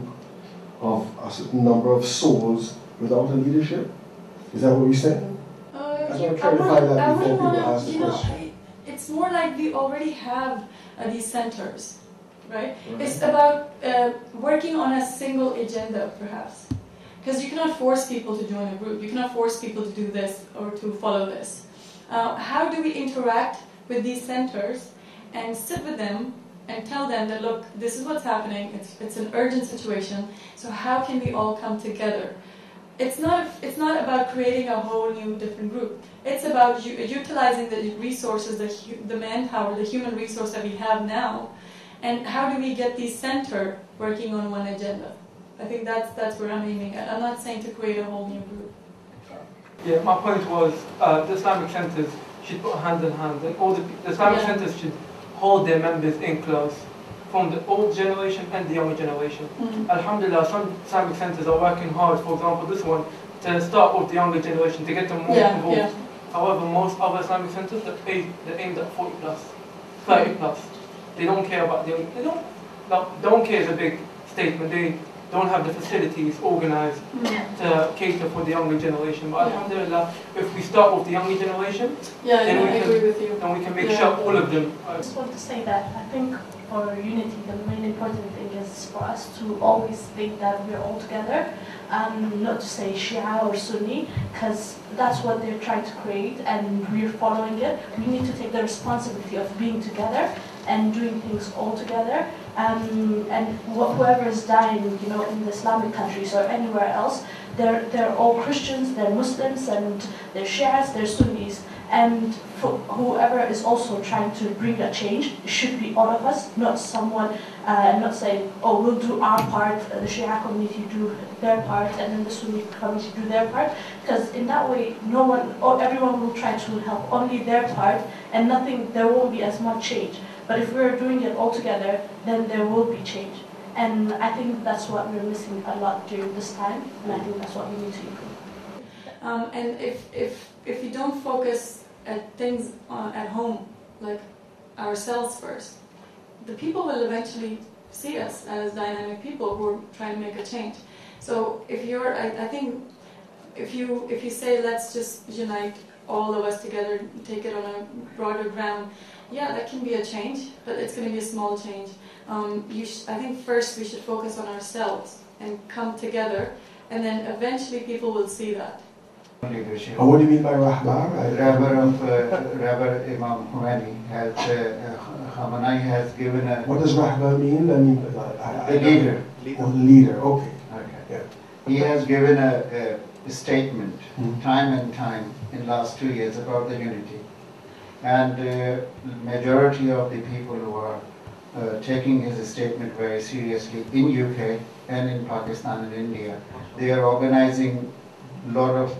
of a certain number of souls without a leadership. Is that what you're saying? I want to clarify that before people ask the question. It's more like we already have these centers, right? It's about working on a single agenda, perhaps. Because you cannot force people to join a group. You cannot force people to do this or to follow this. How do we interact with these centers and sit with them and tell them that, look, this is what's happening. It's an urgent situation. So how can we all come together? It's not about creating a whole new different group. It's about utilizing the resources, the manpower, the human resource that we have now, and how do we get these center working on one agenda? I think that's where I'm aiming at. I'm not saying to create a whole new group. Yeah, my point was the Islamic centers should put hand in hand, and all the Islamic centers should hold their members in close, from the old generation and the younger generation. Alhamdulillah, some Islamic centers are working hard, for example this one, to start with the younger generation, to get them more involved. Yeah. However, most other Islamic centers, they're aimed at 40 plus, 30 plus. They don't care about the young, don't care is a big statement. They don't have the facilities organized to cater for the younger generation. But alhamdulillah, if we start with the younger generation, then we can make sure all of them. I just want to say that I think for unity, the main important thing is for us to always think that we're all together, not to say Shia or Sunni, because that's what they're trying to create and we're following it. We need to take the responsibility of being together and doing things all together. And whoever is dying, in the Islamic countries or anywhere else, they're all Christians, they're Muslims, and they're Shias, they're Sunnis. And for whoever is also trying to bring a change, it should be all of us, not someone, not saying, oh, we'll do our part, the Shia community do their part, and then the Sunni community do their part. Because in that way, everyone will try to help only their part, and there won't be as much change. But if we're doing it all together, then there will be change. And I think that's what we're missing a lot during this time, and I think that's what we need to improve. And if we don't focus at things at home, like ourselves first, the people will eventually see us as dynamic people who are trying to make a change. So I think if you say let's just unite all of us together, take it on a broader ground, yeah, that can be a change, but it's going to be a small change. I think first we should focus on ourselves and come together, and then eventually people will see that. Leadership. What do you mean by Rahbar? Rabbi Imam Khomeini Khamenei has given a... What does Rahbar mean? I mean, the leader. Leader, okay. Yeah. He has given a statement time and time in last 2 years about the unity. And the majority of the people who are taking his statement very seriously in UK and in Pakistan and India, they are organizing a lot of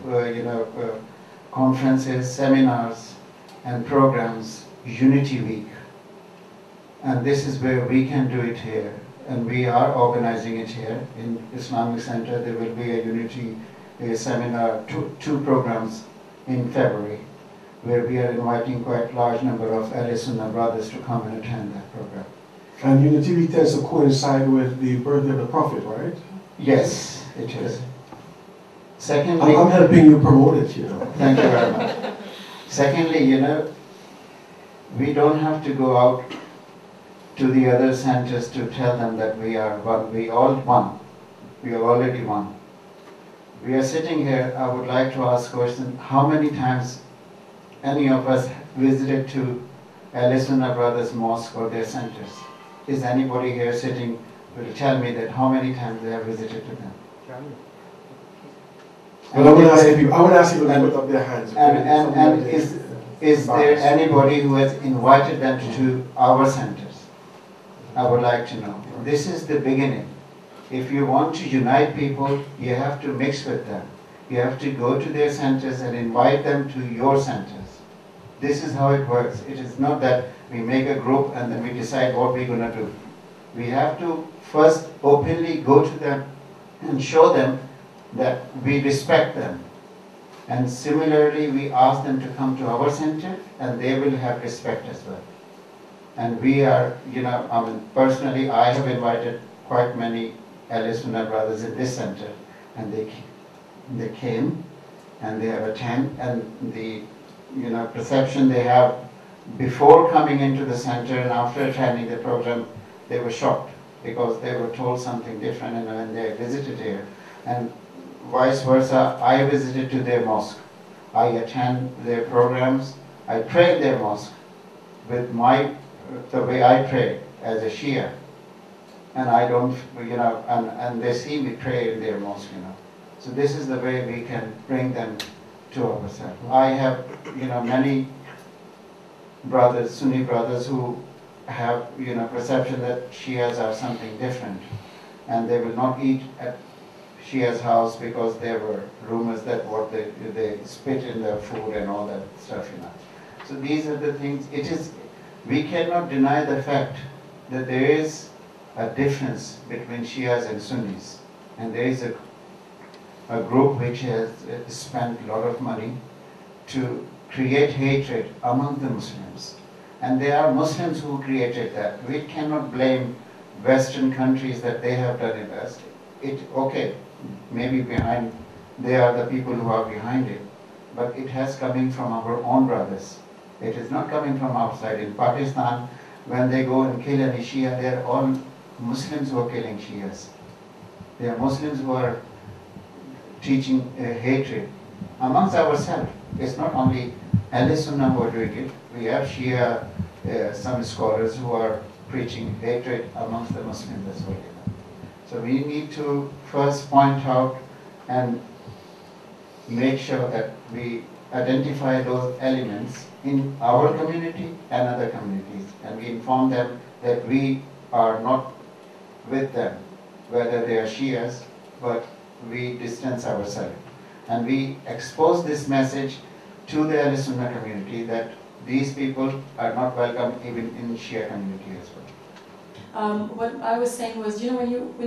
conferences, seminars and programs, Unity Week. And this is where we can do it here. And we are organizing it here in Islamic Center. There will be a Unity seminar, two programs in February. where we are inviting quite a large number of Ahl Sunnah brothers to come and attend that program. And Unity Week tends to coincide with the birthday of the Prophet, right? Yes, it is. Secondly, I'm helping you promote it, you know. Thank you very much. Secondly, you know, we don't have to go out to the other centers to tell them that we are one. We all won. We have already won. We are sitting here. I would like to ask a question. How many times any of us visited to Ahl Sunnah Brothers Mosque or their centers? Is anybody here sitting will tell me that how many times they have visited to them? Well, I would ask if people to put up their hands. And is there anybody who has invited them to our centers? I would like to know. This is the beginning. If you want to unite people, you have to mix with them. You have to go to their centers and invite them to your centers. This is how it works. It is not that we make a group and then we decide what we're going to do. We have to first openly go to them and show them that we respect them. And similarly, we ask them to come to our center and they will have respect as well. And we are, you know, I mean, personally, I have invited quite many Ahl Sunnah brothers in this center, and they came and they have attended, and the, you know, perception they have before coming into the center and after attending the program, they were shocked because they were told something different, and when they visited here, and vice versa, I visited to their mosque. I attend their programs. I pray in their mosque with the way I pray as a Shia. And I don't, you know, and they see me pray in their mosque, you know. So this is the way we can bring them to ourselves. I have, you know, many brothers, Sunni brothers, who have, you know, perception that Shias are something different, and they will not eat at Shia's house because there were rumors that what they spit in their food and all that stuff, you know. So these are the things. It is, we cannot deny the fact that there is a difference between Shias and Sunnis, and there is a group which has spent a lot of money to create hatred among the Muslims. And they are Muslims who created that. We cannot blame Western countries that they have done it. Okay, maybe behind, they are the people who are behind it, but it has coming from our own brothers. It is not coming from outside. In Pakistan, when they go and kill any Shia, they are all Muslims who are killing Shias. They are Muslims who are teaching hatred amongst ourselves. It's not only Ahl Sunnah who are doing it. We have Shia, some scholars who are preaching hatred amongst the Muslims as well. So we need to first point out and make sure that we identify those elements in our community and other communities, and we inform them that we are not with them, whether they are Shias, but we distance ourselves. And we expose this message to the Ahl Sunnah community that these people are not welcome even in Shia community as well. What I was saying was, you know, when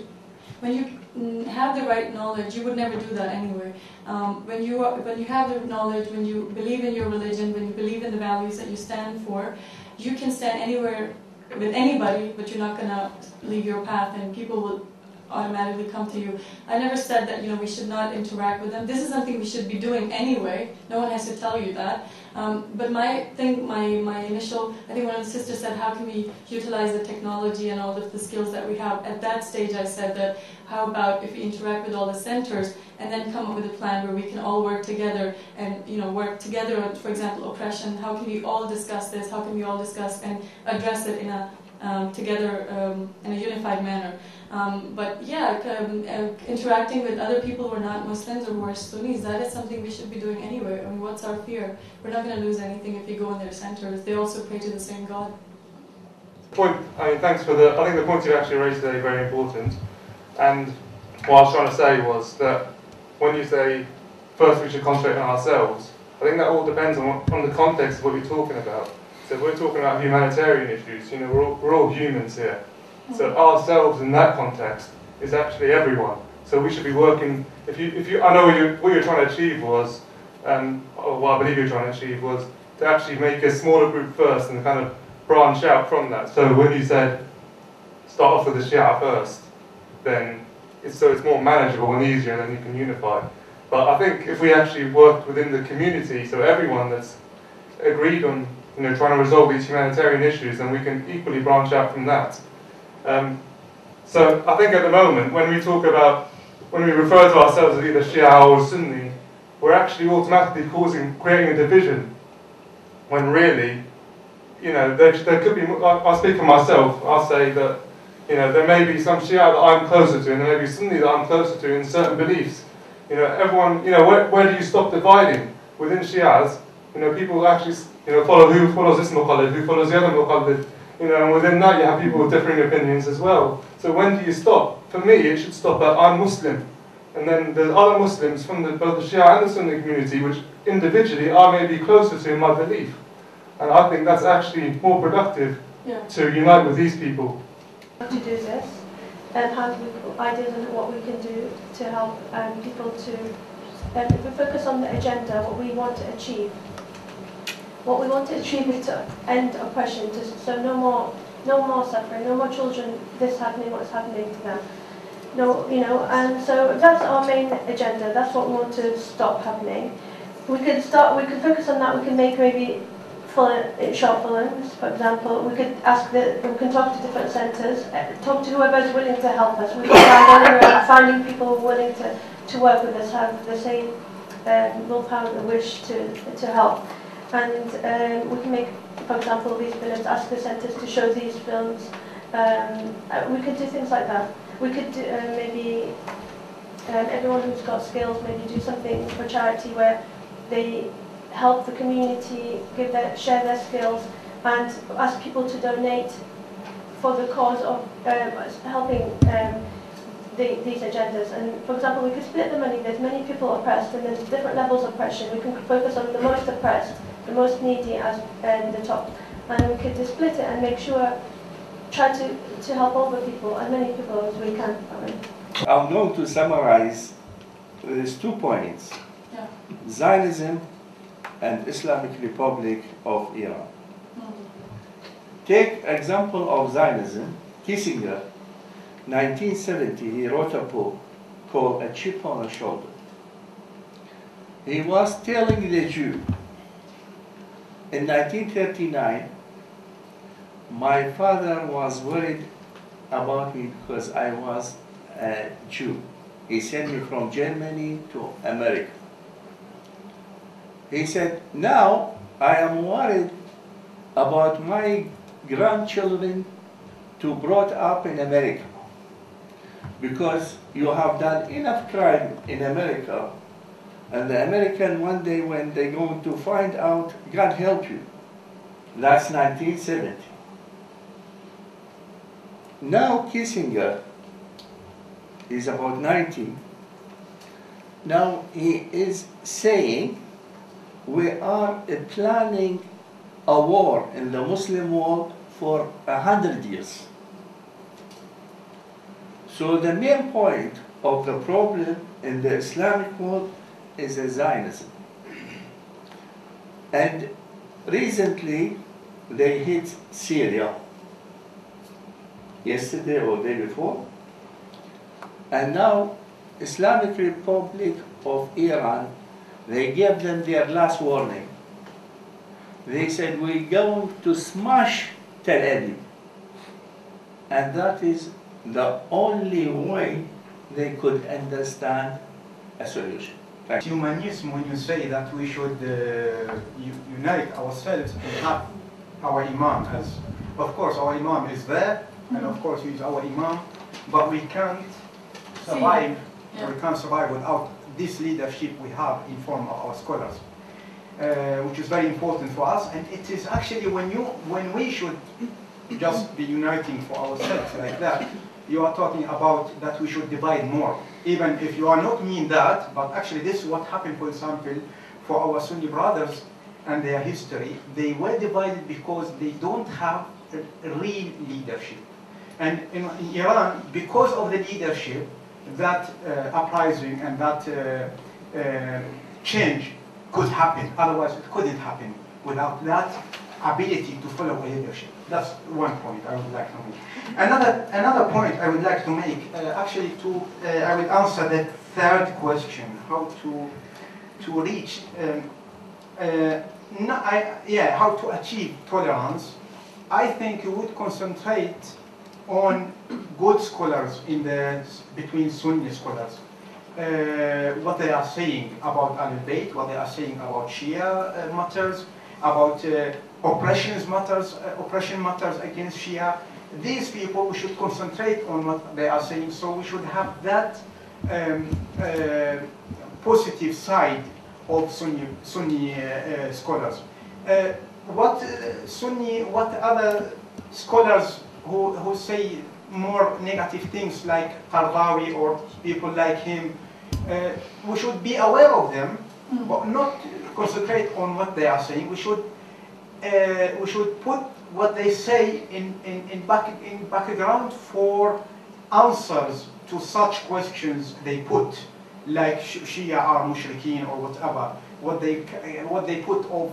you have the right knowledge, you would never do that anyway. When you have the knowledge, when you believe in your religion, when you believe in the values that you stand for, you can stand anywhere with anybody, but you're not going to leave your path, and people will automatically come to you. I never said that, you know, we should not interact with them. This is something we should be doing anyway. No one has to tell you that. But my initial, I think one of the sisters said, how can we utilize the technology and all of the skills that we have? At that stage I said that, how about if we interact with all the centers and then come up with a plan where we can all work together and, you know, work together on, for example, oppression. How can we all discuss this? How can we all discuss and address it in a together in a unified manner? But yeah, interacting with other people who are not Muslims or who are Sunnis, that is something we should be doing anyway. I mean, what's our fear? We're not going to lose anything if we go in their centers. They also pray to the same God. Thanks for I think the point you actually raised today is very important. And what I was trying to say was that when you say first we should concentrate on ourselves, I think that all depends on the context of what you're talking about. So if we're talking about humanitarian issues, you know, we're all humans here. So ourselves in that context is actually everyone. So we should be working. If you, I know what you're trying to achieve was, or what I believe you're trying to achieve was to actually make a smaller group first and kind of branch out from that. So when you said start off with the Shia first, then it's more manageable and easier, and then you can unify. But I think if we actually worked within the community, so everyone that's agreed on trying to resolve these humanitarian issues, then we can equally branch out from that. So I think at the moment, when we refer to ourselves as either Shia or Sunni, we're actually automatically creating a division, when really, there could be, I'll speak for myself, I'll say that, there may be some Shia that I'm closer to, and there may be Sunni that I'm closer to in certain beliefs. Everyone, where do you stop dividing? Within Shias, people actually, follow who follows this muqallid, who follows the other muqallid, and within that you have people with differing opinions as well. So when do you stop? For me, it should stop at I'm Muslim. And then there's other Muslims from both the Shia and the Sunni community, which individually I may be closer to in my belief. And I think that's actually more productive to unite with these people. To do this, and have ideas on what we can do to help people to if we focus on the agenda, what we want to achieve. What we want to achieve is to end oppression, so no more suffering, no more children what's happening to them. No, and so that's our main agenda. That's what we want to stop happening. We could focus on that. We can make maybe short films, for example. We can talk to different centres, talk to whoever is willing to help us. We can finding people willing to work with us, have the same willpower and the wish to help. And we can make, for example, these films, ask the centres to show these films. We could do things like that. We could do, maybe everyone who's got skills maybe do something for charity where they help the community, share their skills, and ask people to donate for the cause of helping these agendas. And for example, we could split the money. There's many people oppressed, and there's different levels of oppression. We can focus on the most oppressed, the most needy as the top, and we could just split it and make sure, try to help all the people, as many people as we can. I'm going to summarize these 2 points: Zionism and Islamic Republic of Iran. Take example of Zionism. Kissinger, 1970, he wrote a book called A Chip on the Shoulder. He was telling the Jew, in 1939, my father was worried about me because I was a Jew. He sent me from Germany to America. He said, now I am worried about my grandchildren to brought up in America, because you have done enough crime in America, and the American one day when they're going to find out, God help you. That's 1970. Now Kissinger is about 90. Now he is saying, we are planning a war in the Muslim world for 100 years. So the main point of the problem in the Islamic world is Zionism. And recently they hit Syria, yesterday or the day before, and now Islamic Republic of Iran, they gave them their last warning. They said, we're going to smash Tel Aviv. And that is the only way they could understand a solution. Humanism, when you say that we should unite ourselves and have our Imam, as of course our Imam is there, and of course he is our Imam, but we can't survive, we can't survive without this leadership we have in form of our scholars, which is very important for us. And it is actually when we should just be uniting for ourselves like that, you are talking about that we should divide more, even if you are not mean that, but actually this is what happened, for example, for our Sunni brothers and their history. They were divided because they don't have a real leadership. And in Iran, because of the leadership, that uprising and that change could happen. Otherwise, it couldn't happen without that ability to follow a leadership. That's one point I would like to make. Another point I would like to make, actually, I will answer the third question: how to reach, how to achieve tolerance. I think you would concentrate on good scholars between Sunni scholars. What they are saying about Ahlul Bayt, what they are saying about Shia matters, about oppression matters against Shia. These people, we should concentrate on what they are saying, so we should have that positive side of Sunni scholars. What other scholars who say more negative things like Qardawi or people like him, we should be aware of them, but not concentrate on what they are saying. We should put what they say in background for answers to such questions they put, like Shia are mushrikeen or whatever. What they put of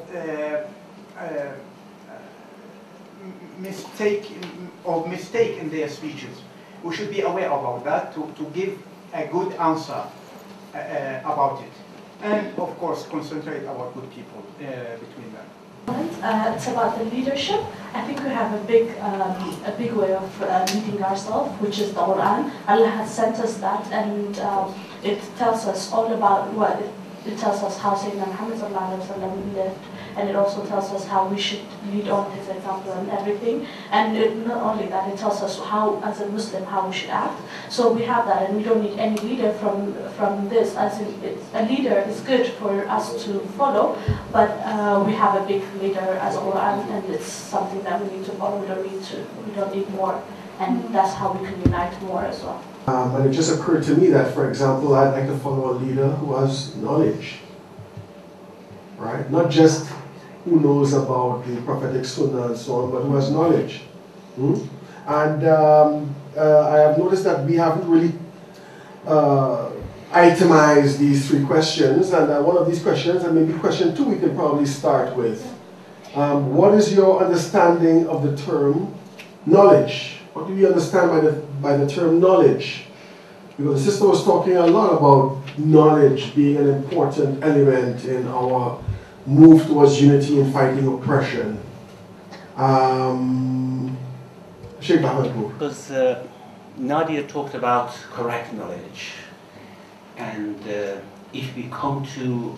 mistake in their speeches. We should be aware about that to give a good answer about it, and of course concentrate about good people between them. It's about the leadership. I think we have a big way of leading ourselves, which is the Quran. Allah has sent us that, and it tells us all about what it tells us how Sayyidina Muhammad lived, and it also tells us how we should lead on his example and everything. And not only that, it tells us how, as a Muslim, how we should act. So we have that, and we don't need any leader from this. As in, a leader is good for us to follow, but we have a big leader as Quran, and it's something that we need to follow. We don't need more, and that's how we can unite more as well. And it just occurred to me that, for example, I'd like to follow a leader who has knowledge, right? Not just who knows about the prophetic sunnah and so on, but who has knowledge. And I have noticed that we haven't really itemized these three questions, and one of these questions, and maybe question 2 we can probably start with. What is your understanding of the term knowledge? What do you understand by the term knowledge? Because the sister was talking a lot about knowledge being an important element in our move towards unity and fighting oppression. Sheikh Bahmanpur. Because Nadia talked about correct knowledge, and if we come to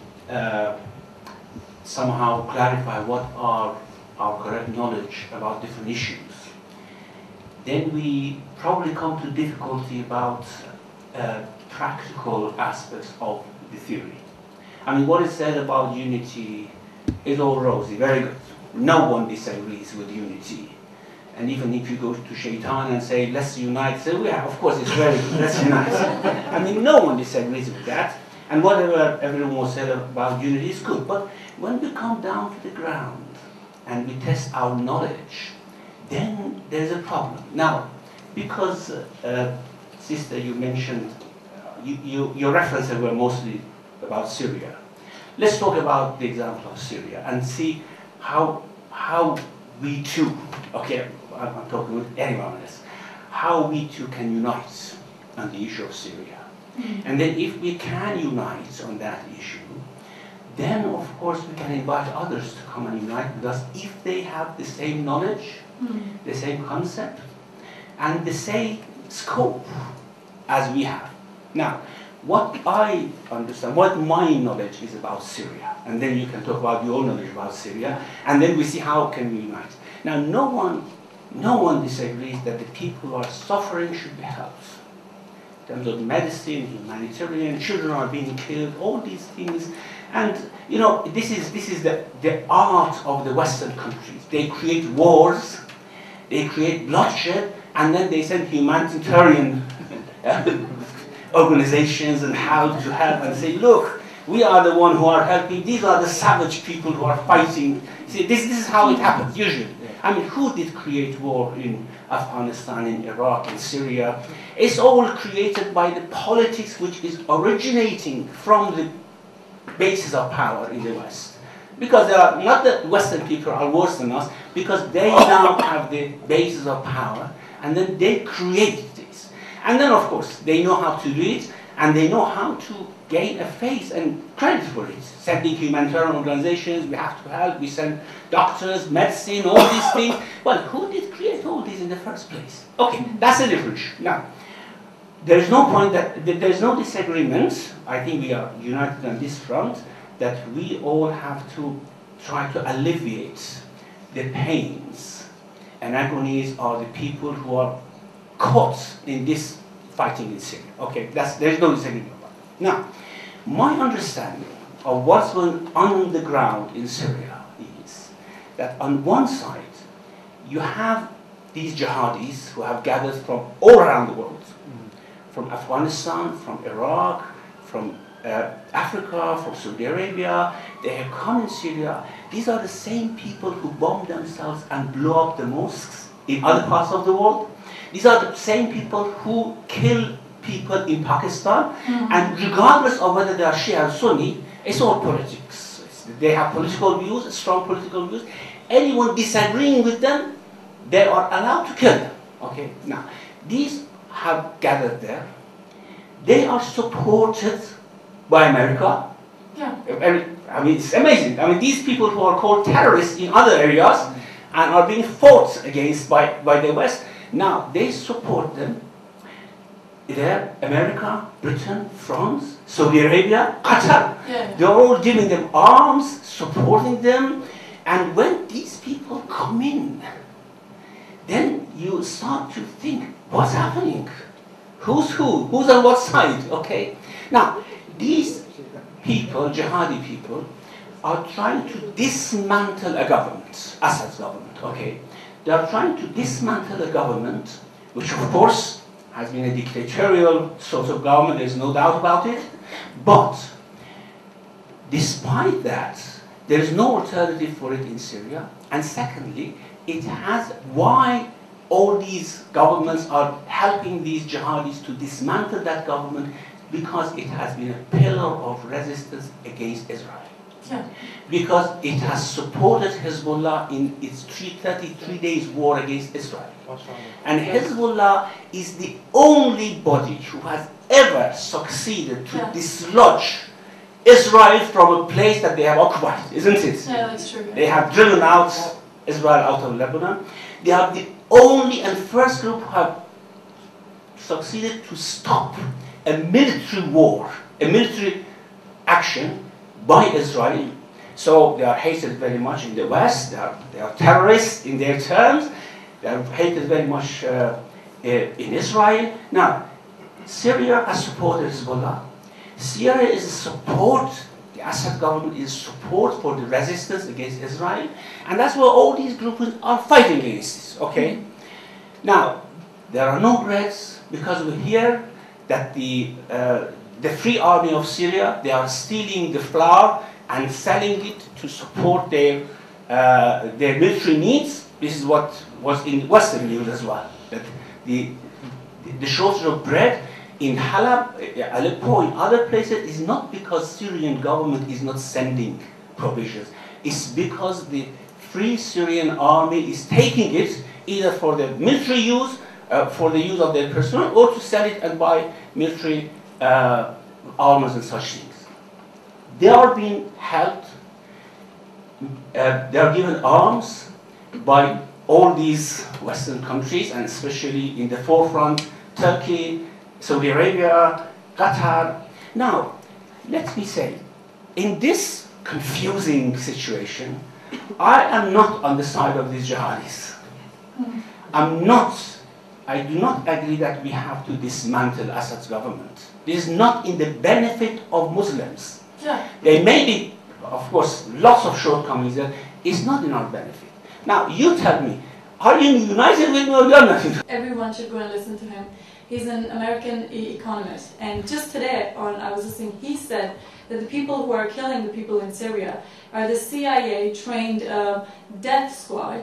somehow clarify what are our correct knowledge about different issues, then we probably come to difficulty about practical aspects of the theory. I mean, what is said about unity is all rosy, very good. No one disagrees with unity. And even if you go to Shaitan and say, let's unite, say, yeah, of course it's very good, let's unite. I mean, no one disagrees with that. And whatever everyone said about unity is good. But when we come down to the ground and we test our knowledge, then there's a problem. Now, because, sister, you mentioned, your references were mostly about Syria. Let's talk about the example of Syria and see how we too, okay, I'm talking with anyone on this, how we too can unite on the issue of Syria. And then if we can unite on that issue, then of course we can invite others to come and unite with us if they have the same knowledge, the same concept, and the same scope as we have. Now, what I understand, what my knowledge is about Syria, and then you can talk about your knowledge about Syria, and then we see how can we unite. Now, no one disagrees that the people who are suffering should be helped. In terms of medicine, humanitarian, children are being killed, all these things. And, you know, this is the art of the Western countries. They create wars, they create bloodshed, and then they send humanitarian organizations and how to help and say, look, we are the one who are helping, these are the savage people who are fighting. See, this is how it happens, usually. I mean, who did create war in Afghanistan, in Iraq, in Syria? It's all created by the politics which is originating from the bases of power in the West. Because they are not that Western people are worse than us, because they now have the basis of power, and then they create this. And then, of course, they know how to do it, and they know how to gain a face and credit for it. Sending humanitarian organizations, we have to help, we send doctors, medicine, all these things. Well, who did create all this in the first place? Okay, that's the difference. Now, there is no point that, there is no disagreement. I think we are united on this front, that we all have to try to alleviate the pains and agonies of the people who are caught in this fighting in Syria. Okay, there is no disagreement about it. Now, my understanding of what's going on the ground in Syria is that on one side, you have these jihadis who have gathered from all around the world, from Afghanistan, from Iraq, from Africa, from Saudi Arabia. They have come in Syria. These are the same people who bomb themselves and blow up the mosques in other parts of the world. These are the same people who kill people in Pakistan, and regardless of whether they are Shia or Sunni, it's all politics. They have political views, strong political views. Anyone disagreeing with them, they are allowed to kill them. Okay, now, these have gathered there. They are supported by America. Yeah. I mean, it's amazing. I mean, these people who are called terrorists in other areas and are being fought against by the West, now they support them. There, America, Britain, France, Saudi Arabia, Qatar. Yeah. They're all giving them arms, supporting them. And when these people come in, then you start to think, what's happening? Who's who? Who's on what side? Okay. Now, these people, jihadi people, are trying to dismantle a government, Assad's government. Okay. They are trying to dismantle a government, which of course has been a dictatorial sort of government, there's no doubt about it. But despite that, there is no alternative for it in Syria. And secondly, it has, why all these governments are helping these jihadis to dismantle that government, because it has been a pillar of resistance against Israel. Yeah. Because it has supported Hezbollah in its 33 days war against Israel. And Hezbollah is the only body who has ever succeeded to dislodge Israel from a place that they have occupied, isn't it? Yeah, that's true. They have driven out Israel out of Lebanon. They are the only and first group who have succeeded to stop a military war, a military action by Israel. So they are hated very much in the West. They are terrorists in their terms. They are hated very much in Israel. Now, Syria has supported Hezbollah. Syria is a support, the Assad government is support for the resistance against Israel. And that's where all these groups are fighting against, okay? Now, there are no threats because we hear that the Free Army of Syria, they are stealing the flour and selling it to support their military needs. This is what was in Western news as well. That the shortage of bread in Halab, Aleppo, in other places is not because Syrian government is not sending provisions. It's because the Free Syrian Army is taking it either for the military use, for the use of their personnel, or to sell it and buy military armors and such things. They are being helped, they are given arms by all these Western countries, and especially in the forefront, Turkey, Saudi Arabia, Qatar. Now, let me say, in this confusing situation, I am not on the side of these jihadis. I do not agree that we have to dismantle Assad's government. This is not in the benefit of Muslims. Yeah. There may be, of course, lots of shortcomings there. It's not in our benefit. Now, you tell me, are you united with me or you're not? Everyone should go and listen to him. He's an American economist. And just today, I was listening, he said that the people who are killing the people in Syria are the CIA-trained death squads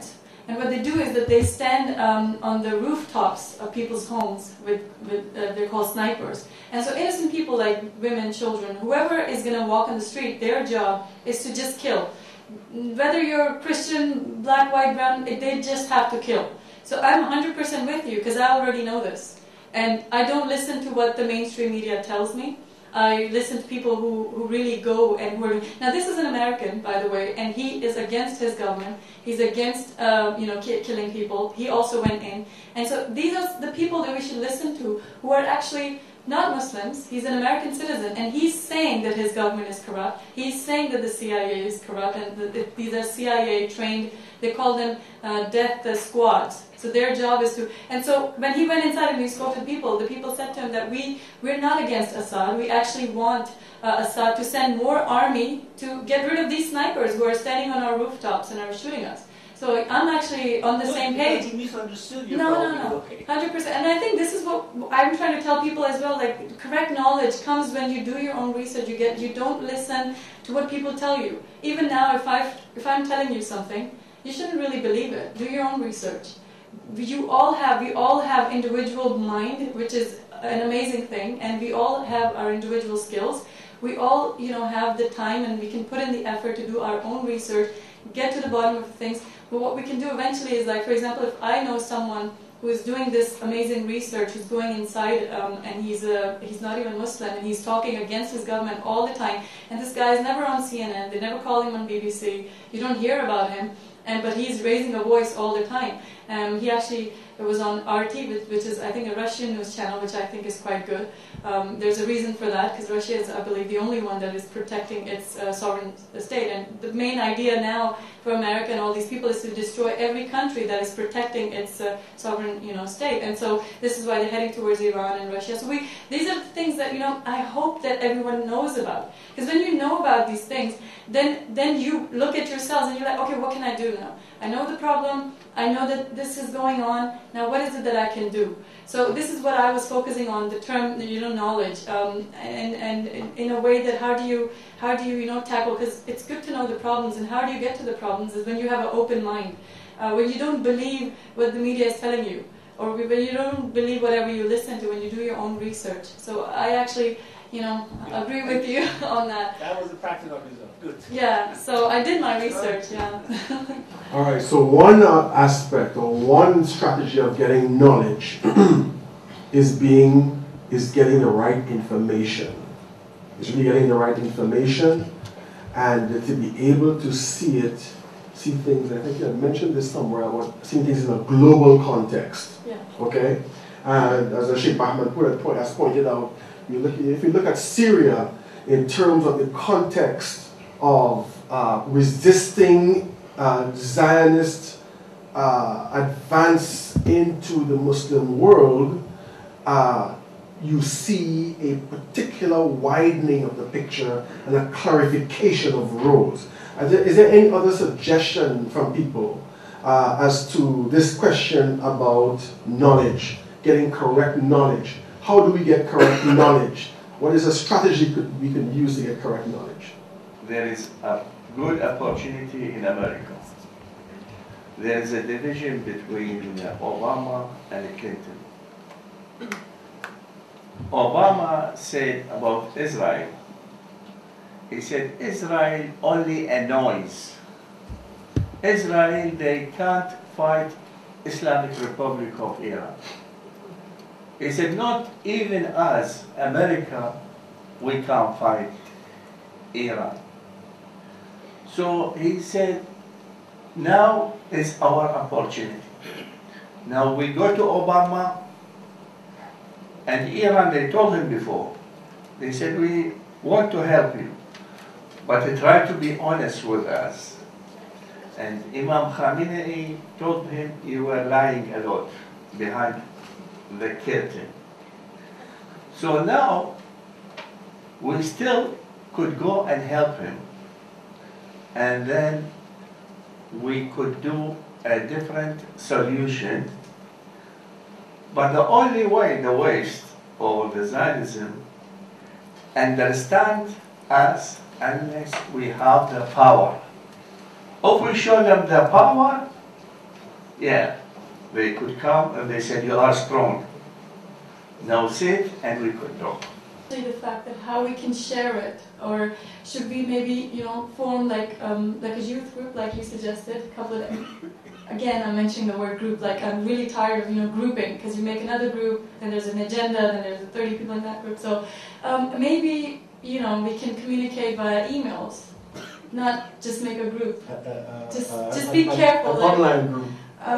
And what they do is that they stand on the rooftops of people's homes they're called snipers. And so innocent people like women, children, whoever is going to walk on the street, their job is to just kill. Whether you're Christian, black, white, brown, they just have to kill. So I'm 100% with you because I already know this. And I don't listen to what the mainstream media tells me. I listen to people who really go and who are... Now this is an American, by the way, and he is against his government. He's against killing people. He also went in. And so these are the people that we should listen to who are actually not Muslims. He's an American citizen, and he's saying that his government is corrupt. He's saying that the CIA is corrupt, and that these are CIA trained, they call them death squads. So their job is to... And so when he went inside and he spoke to people, the people said to him that we're not against Assad. We actually want Assad to send more army to get rid of these snipers who are standing on our rooftops and are shooting us. So I'm actually on the same page. You misunderstood your No. Okay. 100%. And I think this is what I'm trying to tell people as well. Like, correct knowledge comes when you do your own research. You don't listen to what people tell you. Even now, if I'm telling you something, you shouldn't really believe it. Do your own research. We all have individual mind, which is an amazing thing, and we all have our individual skills. We all, have the time, and we can put in the effort to do our own research, get to the bottom of things. But what we can do eventually is, like, for example, if I know someone who is doing this amazing research, who's going inside, and he's not even Muslim, and he's talking against his government all the time, and this guy is never on CNN, they never call him on BBC, you don't hear about him, but he's raising a voice all the time. He actually was on RT, which is, I think, a Russian news channel, which I think is quite good. There's a reason for that, because Russia is, I believe, the only one that is protecting its sovereign state. And the main idea now for America and all these people is to destroy every country that is protecting its sovereign, state. And so this is why they're heading towards Iran and Russia. So these are the things that, I hope that everyone knows about. Because when you know about these things, then you look at yourselves and you're like, okay, what can I do now? I know the problem. I know that this is going on. Now, what is it that I can do? So this is what I was focusing on, the term, knowledge, and in a way that how do you tackle? Because it's good to know the problems, and how do you get to the problems is when you have an open mind, when you don't believe what the media is telling you, or when you don't believe whatever you listen to, when you do your own research. So I actually, agree with you on that. That was a practical result. Good. Yeah, so I did my research, yeah. All right, so one aspect or one strategy of getting knowledge is getting the right information. It's really getting the right information and to be able to see things. I think I mentioned this somewhere about seeing things in a global context. Yeah. Okay? And as Sheikh Ahmed has pointed out, if you look at Syria in terms of the context of resisting Zionist advance into the Muslim world, you see a particular widening of the picture and a clarification of roles. Is there any other suggestion from people as to this question about knowledge, getting correct knowledge? How do we get correct knowledge? What is a strategy we can use to get correct knowledge? There is a good opportunity in America. There is a division between Obama and Clinton. Obama said about Israel, he said, Israel only annoys. Israel, they can't fight Islamic Republic of Iran. He said, not even us, America, we can't fight Iran. So he said, now is our opportunity. Now we go to Obama and Iran, they told him before, they said, we want to help you, but try to be honest with us. And Imam Khamenei told him, you were lying a lot behind the curtain. So now we still could go and help him, and then we could do a different solution. But the only way the West or the Zionism understand us unless we have the power. If we show them the power, Yeah, they could come and they said, you are strong. Now sit and we could talk. The fact that how we can share it, or should we maybe, you know, form like a youth group, like you suggested, a couple of them. Again, I'm mentioning the word group, like I'm really tired of, you know, grouping, because you make another group, then there's an agenda, then there's 30 people in that group. So maybe, you know, we can communicate via emails, not just make a group. Just be careful. An like, online group.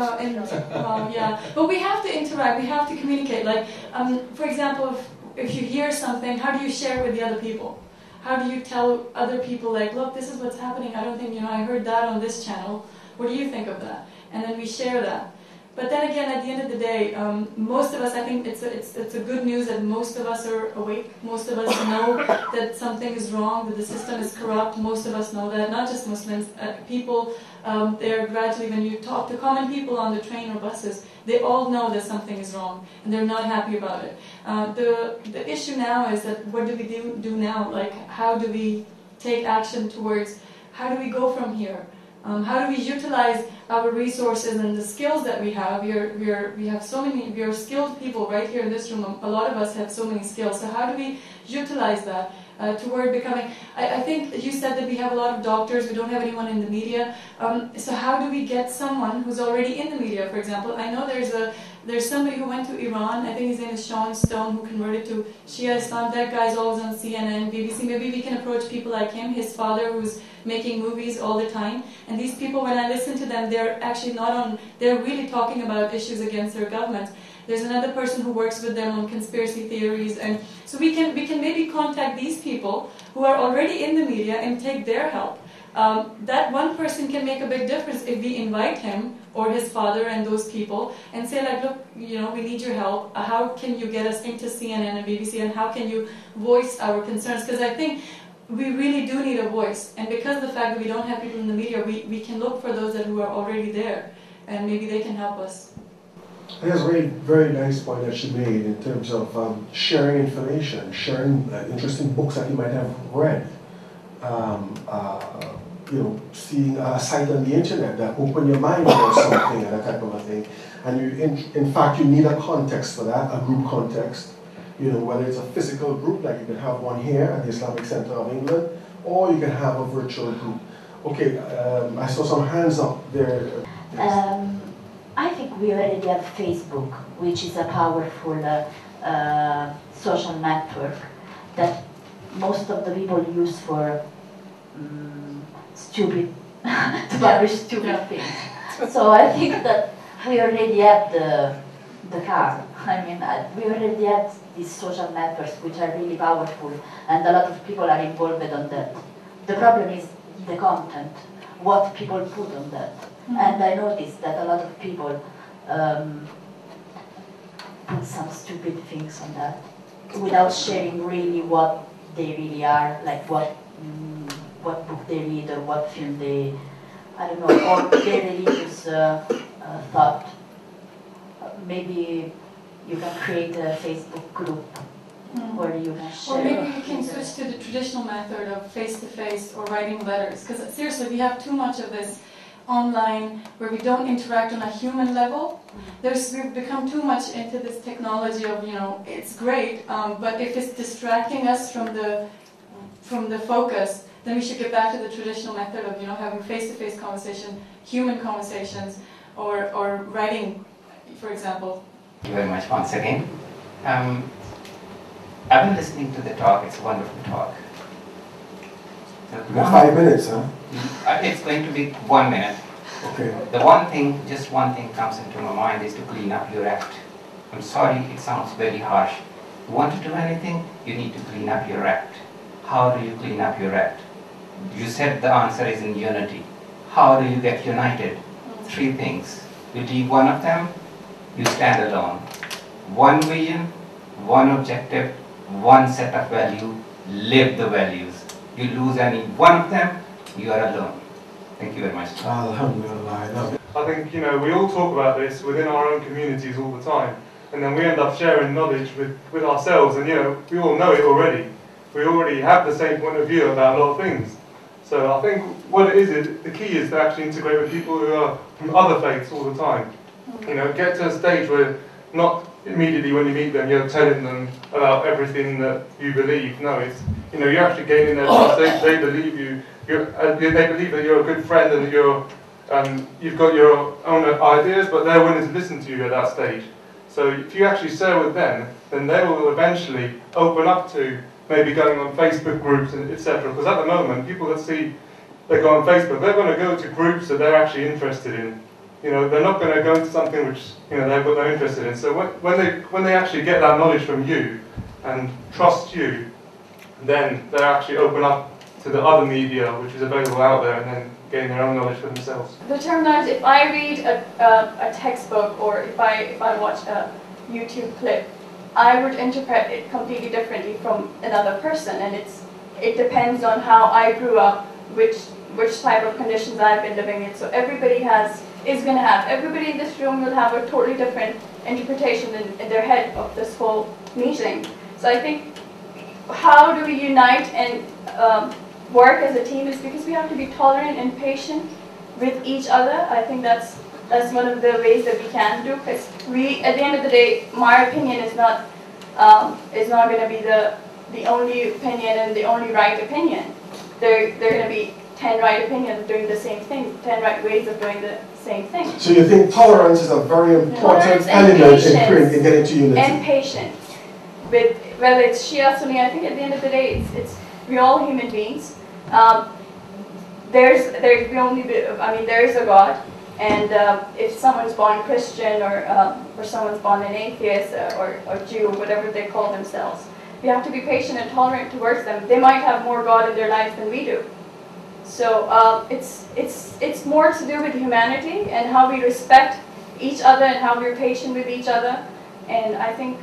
Well, yeah, but we have to interact, we have to communicate. Like, for example, if you hear something, how do you share it with the other people? How do you tell other people, like, look, this is what's happening, I don't think, you know, I heard that on this channel, what do you think of that? And then we share that. But then again, at the end of the day, most of us, I think it's a good news that most of us are awake. Most of us know that something is wrong, that the system is corrupt. Most of us know that, not just Muslims. People, they're gradually, when you talk to common people on the train or buses, they all know that something is wrong, and they're not happy about it. The issue now is that what do we do now? Like, how do we take action towards, how do we go from here? How do we utilize our resources and the skills that we have? We have so many, we are skilled people right here in this room. A lot of us have so many skills. So how do we utilize that toward becoming, I think you said that we have a lot of doctors, we don't have anyone in the media. So how do we get someone who's already in the media, for example? I know there's somebody who went to Iran, I think his name is Sean Stone, who converted to Shia Islam. That guy's always on CNN, BBC. Maybe we can approach people like him, his father, who's making movies all the time. And these people, when I listen to them, they're actually not on, they're really talking about issues against their government. There's another person who works with them on conspiracy theories. And so we can maybe contact these people who are already in the media and take their help. That one person can make a big difference if we invite him or his father and those people and say, like, look, you know, we need your help. How can you get us into CNN and BBC, and how can you voice our concerns? Because I think we really do need a voice. And because of the fact that we don't have people in the media, we can look for those who are already there, and maybe they can help us. I think that's a very, very nice point that she made in terms of sharing information, sharing interesting books that you might have read. You know, seeing a site on the internet that open your mind about something and that type of a thing. And you, in fact, you need a context for that, a group context. You know, whether it's a physical group, like you can have one here at the Islamic Center of England, or you can have a virtual group. Okay, I saw some hands up there. I think we already have Facebook, which is a powerful social network that most of the people use for stupid, to publish stupid things. So I think that we already have the car. I mean, we already have these social networks which are really powerful, and a lot of people are involved on that. The problem is the content, what people put on that. And I noticed that a lot of people put some stupid things on that without sharing really what they really are, like what book they read or what film they, I don't know, or their religious thought. Maybe you can create a Facebook group where you can share. Or maybe we can switch to the traditional method of face-to-face or writing letters. Because seriously, we have too much of this online where we don't interact on a human level. We've become too much into this technology of, you know, it's great, but if it's distracting us from the focus, then we should get back to the traditional method of, you know, having face-to-face conversation, human conversations, or writing, for example. Thank you very much once again. I've been listening to the talk. It's a wonderful talk. You got 5 minutes, huh? It's going to be 1 minute. Okay. The one thing, just one thing comes into my mind is to clean up your act. I'm sorry, it sounds very harsh. You want to do anything, you need to clean up your act. How do you clean up your act? You said the answer is in unity. How do you get united? 3 things. You leave one of them, you stand alone. One vision, one objective, one set of value, live the values. You lose any one of them, you are alone. Thank you very much. Alhamdulillah. I think, you know, we all talk about this within our own communities all the time, and then we end up sharing knowledge with ourselves, and, you know, we all know it already. We already have the same point of view about a lot of things. So I think what it is, the key is to actually integrate with people who are from other faiths all the time. You know, get to a stage where not immediately when you meet them you're telling them about everything that you believe. No, it's, you know, you're actually gaining their trust. They believe you. They believe that you're a good friend and that you've got your own ideas, but they're willing to listen to you at that stage. So if you actually share with them, then they will eventually open up to maybe going on Facebook groups and etc. Because at the moment, people that see they go on Facebook, they're going to go to groups that they're actually interested in. You know, they're not going to go into something which, you know, they're interested in. So when they actually get that knowledge from you and trust you, then they actually open up to the other media which is available out there and then gain their own knowledge for themselves. The term knowledge, if I read a textbook or if I watch a YouTube clip, I would interpret it completely differently from another person, and it depends on how I grew up, which type of conditions I've been living in. So everybody everybody in this room will have a totally different interpretation in their head of this whole meeting. So I think how do we unite and work as a team is because we have to be tolerant and patient with each other. I think that's one of the ways that we can do, because at the end of the day, my opinion is not going to be the only opinion and the only right opinion. There are going to be 10 right opinions doing the same thing, 10 right ways of doing the same thing. So you think tolerance is a very important element in getting to unity? And patience. With whether it's Shia, Sunni, I think at the end of the day, we're all human beings. There is a God, and if someone's born Christian or someone's born an atheist or Jew, whatever they call themselves, we have to be patient and tolerant towards them. They might have more God in their life than we do. So it's more to do with humanity and how we respect each other and how we're patient with each other. And I think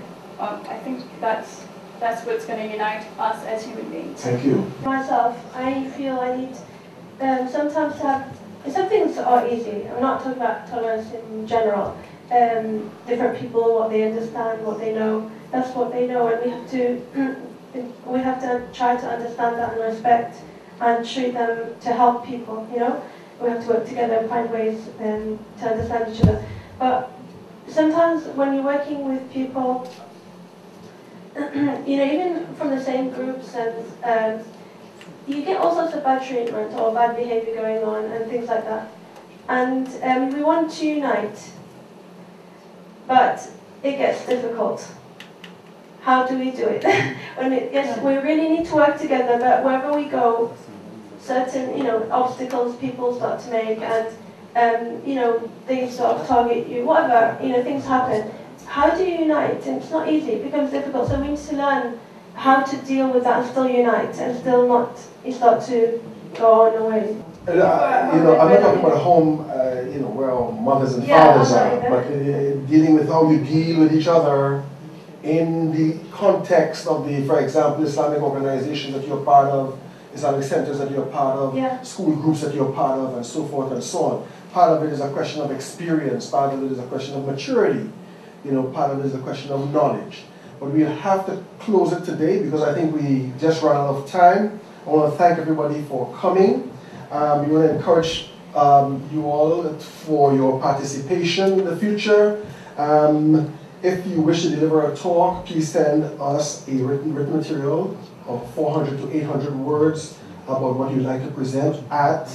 that's what's going to unite us as human beings. Thank you. Myself, I feel I need sometimes to have. Some things are easy. I'm not talking about tolerance in general. Different people, what they understand, what they know. That's what they know, and we have to try to understand that and respect and treat them to help people. You know, we have to work together and find ways to understand each other. But sometimes when you're working with people, you know, even from the same groups, and you get all sorts of bad treatment or bad behavior going on and things like that. And we want to unite, but it gets difficult. How do we do it? We really need to work together, but wherever we go, certain, you know, obstacles people start to make, and you know, they sort of target you, whatever, you know, things happen. How do you unite? And it's not easy, it becomes difficult, so we need to learn how to deal with that and still unite, and still not start to go on away. You know, I'm not talking about a home, you know, where our mothers and fathers are, but dealing with how you deal with each other in the context of for example, Islamic organizations that you're part of, Islamic centers that you're part of, school groups that you're part of, and so forth and so on. Part of it is a question of experience, part of it is a question of maturity, you know, part of it is a question of knowledge. But we'll have to close it today because I think we just ran out of time. I want to thank everybody for coming. We want to encourage you all for your participation in the future. If you wish to deliver a talk, please send us a written material of 400 to 800 words about what you'd like to present at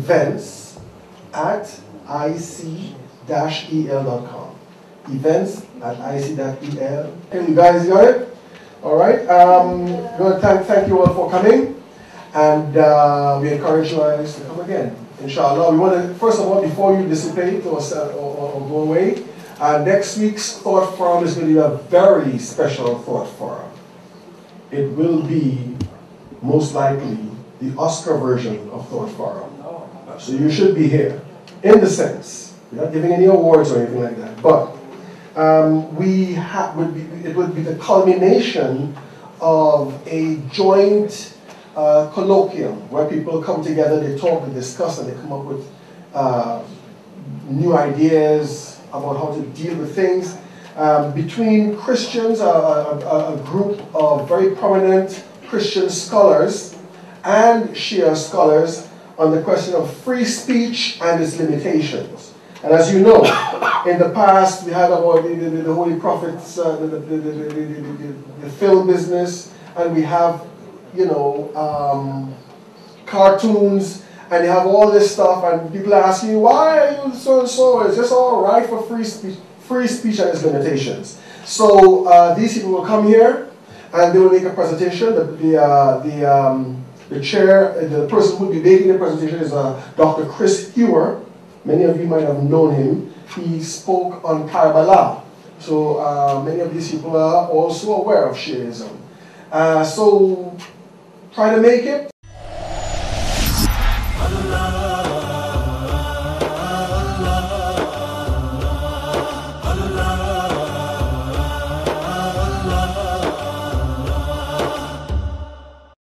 events@ic-el.com. events@ic-el. Okay, you guys got it? All right. We want to thank you all for coming, and we encourage you guys to come again, inshallah. We want to, first of all, before you dissipate or go away, next week's Thought Forum is going to be a very special Thought Forum. It will be, most likely, the Oscar version of Thought Forum. So you should be here, in the sense. We're not giving any awards or anything like that, but it would be the culmination of a joint colloquium where people come together, they talk, they discuss, and they come up with new ideas about how to deal with things. Between Christians, a group of very prominent Christian scholars and Shia scholars on the question of free speech and its limitations. And as you know, in the past we had about the Holy Prophets, the film business, and we have, you know, cartoons, and you have all this stuff, and people are asking you, why are you so and so? Is this all right for free speech and its limitations? So these people will come here, and they will make a presentation. The chair, the person who will be making the presentation is Dr. Chris Hewer. Many of you might have known him. He spoke on Karbala. So many of these people are also aware of Shiaism. So try to make it.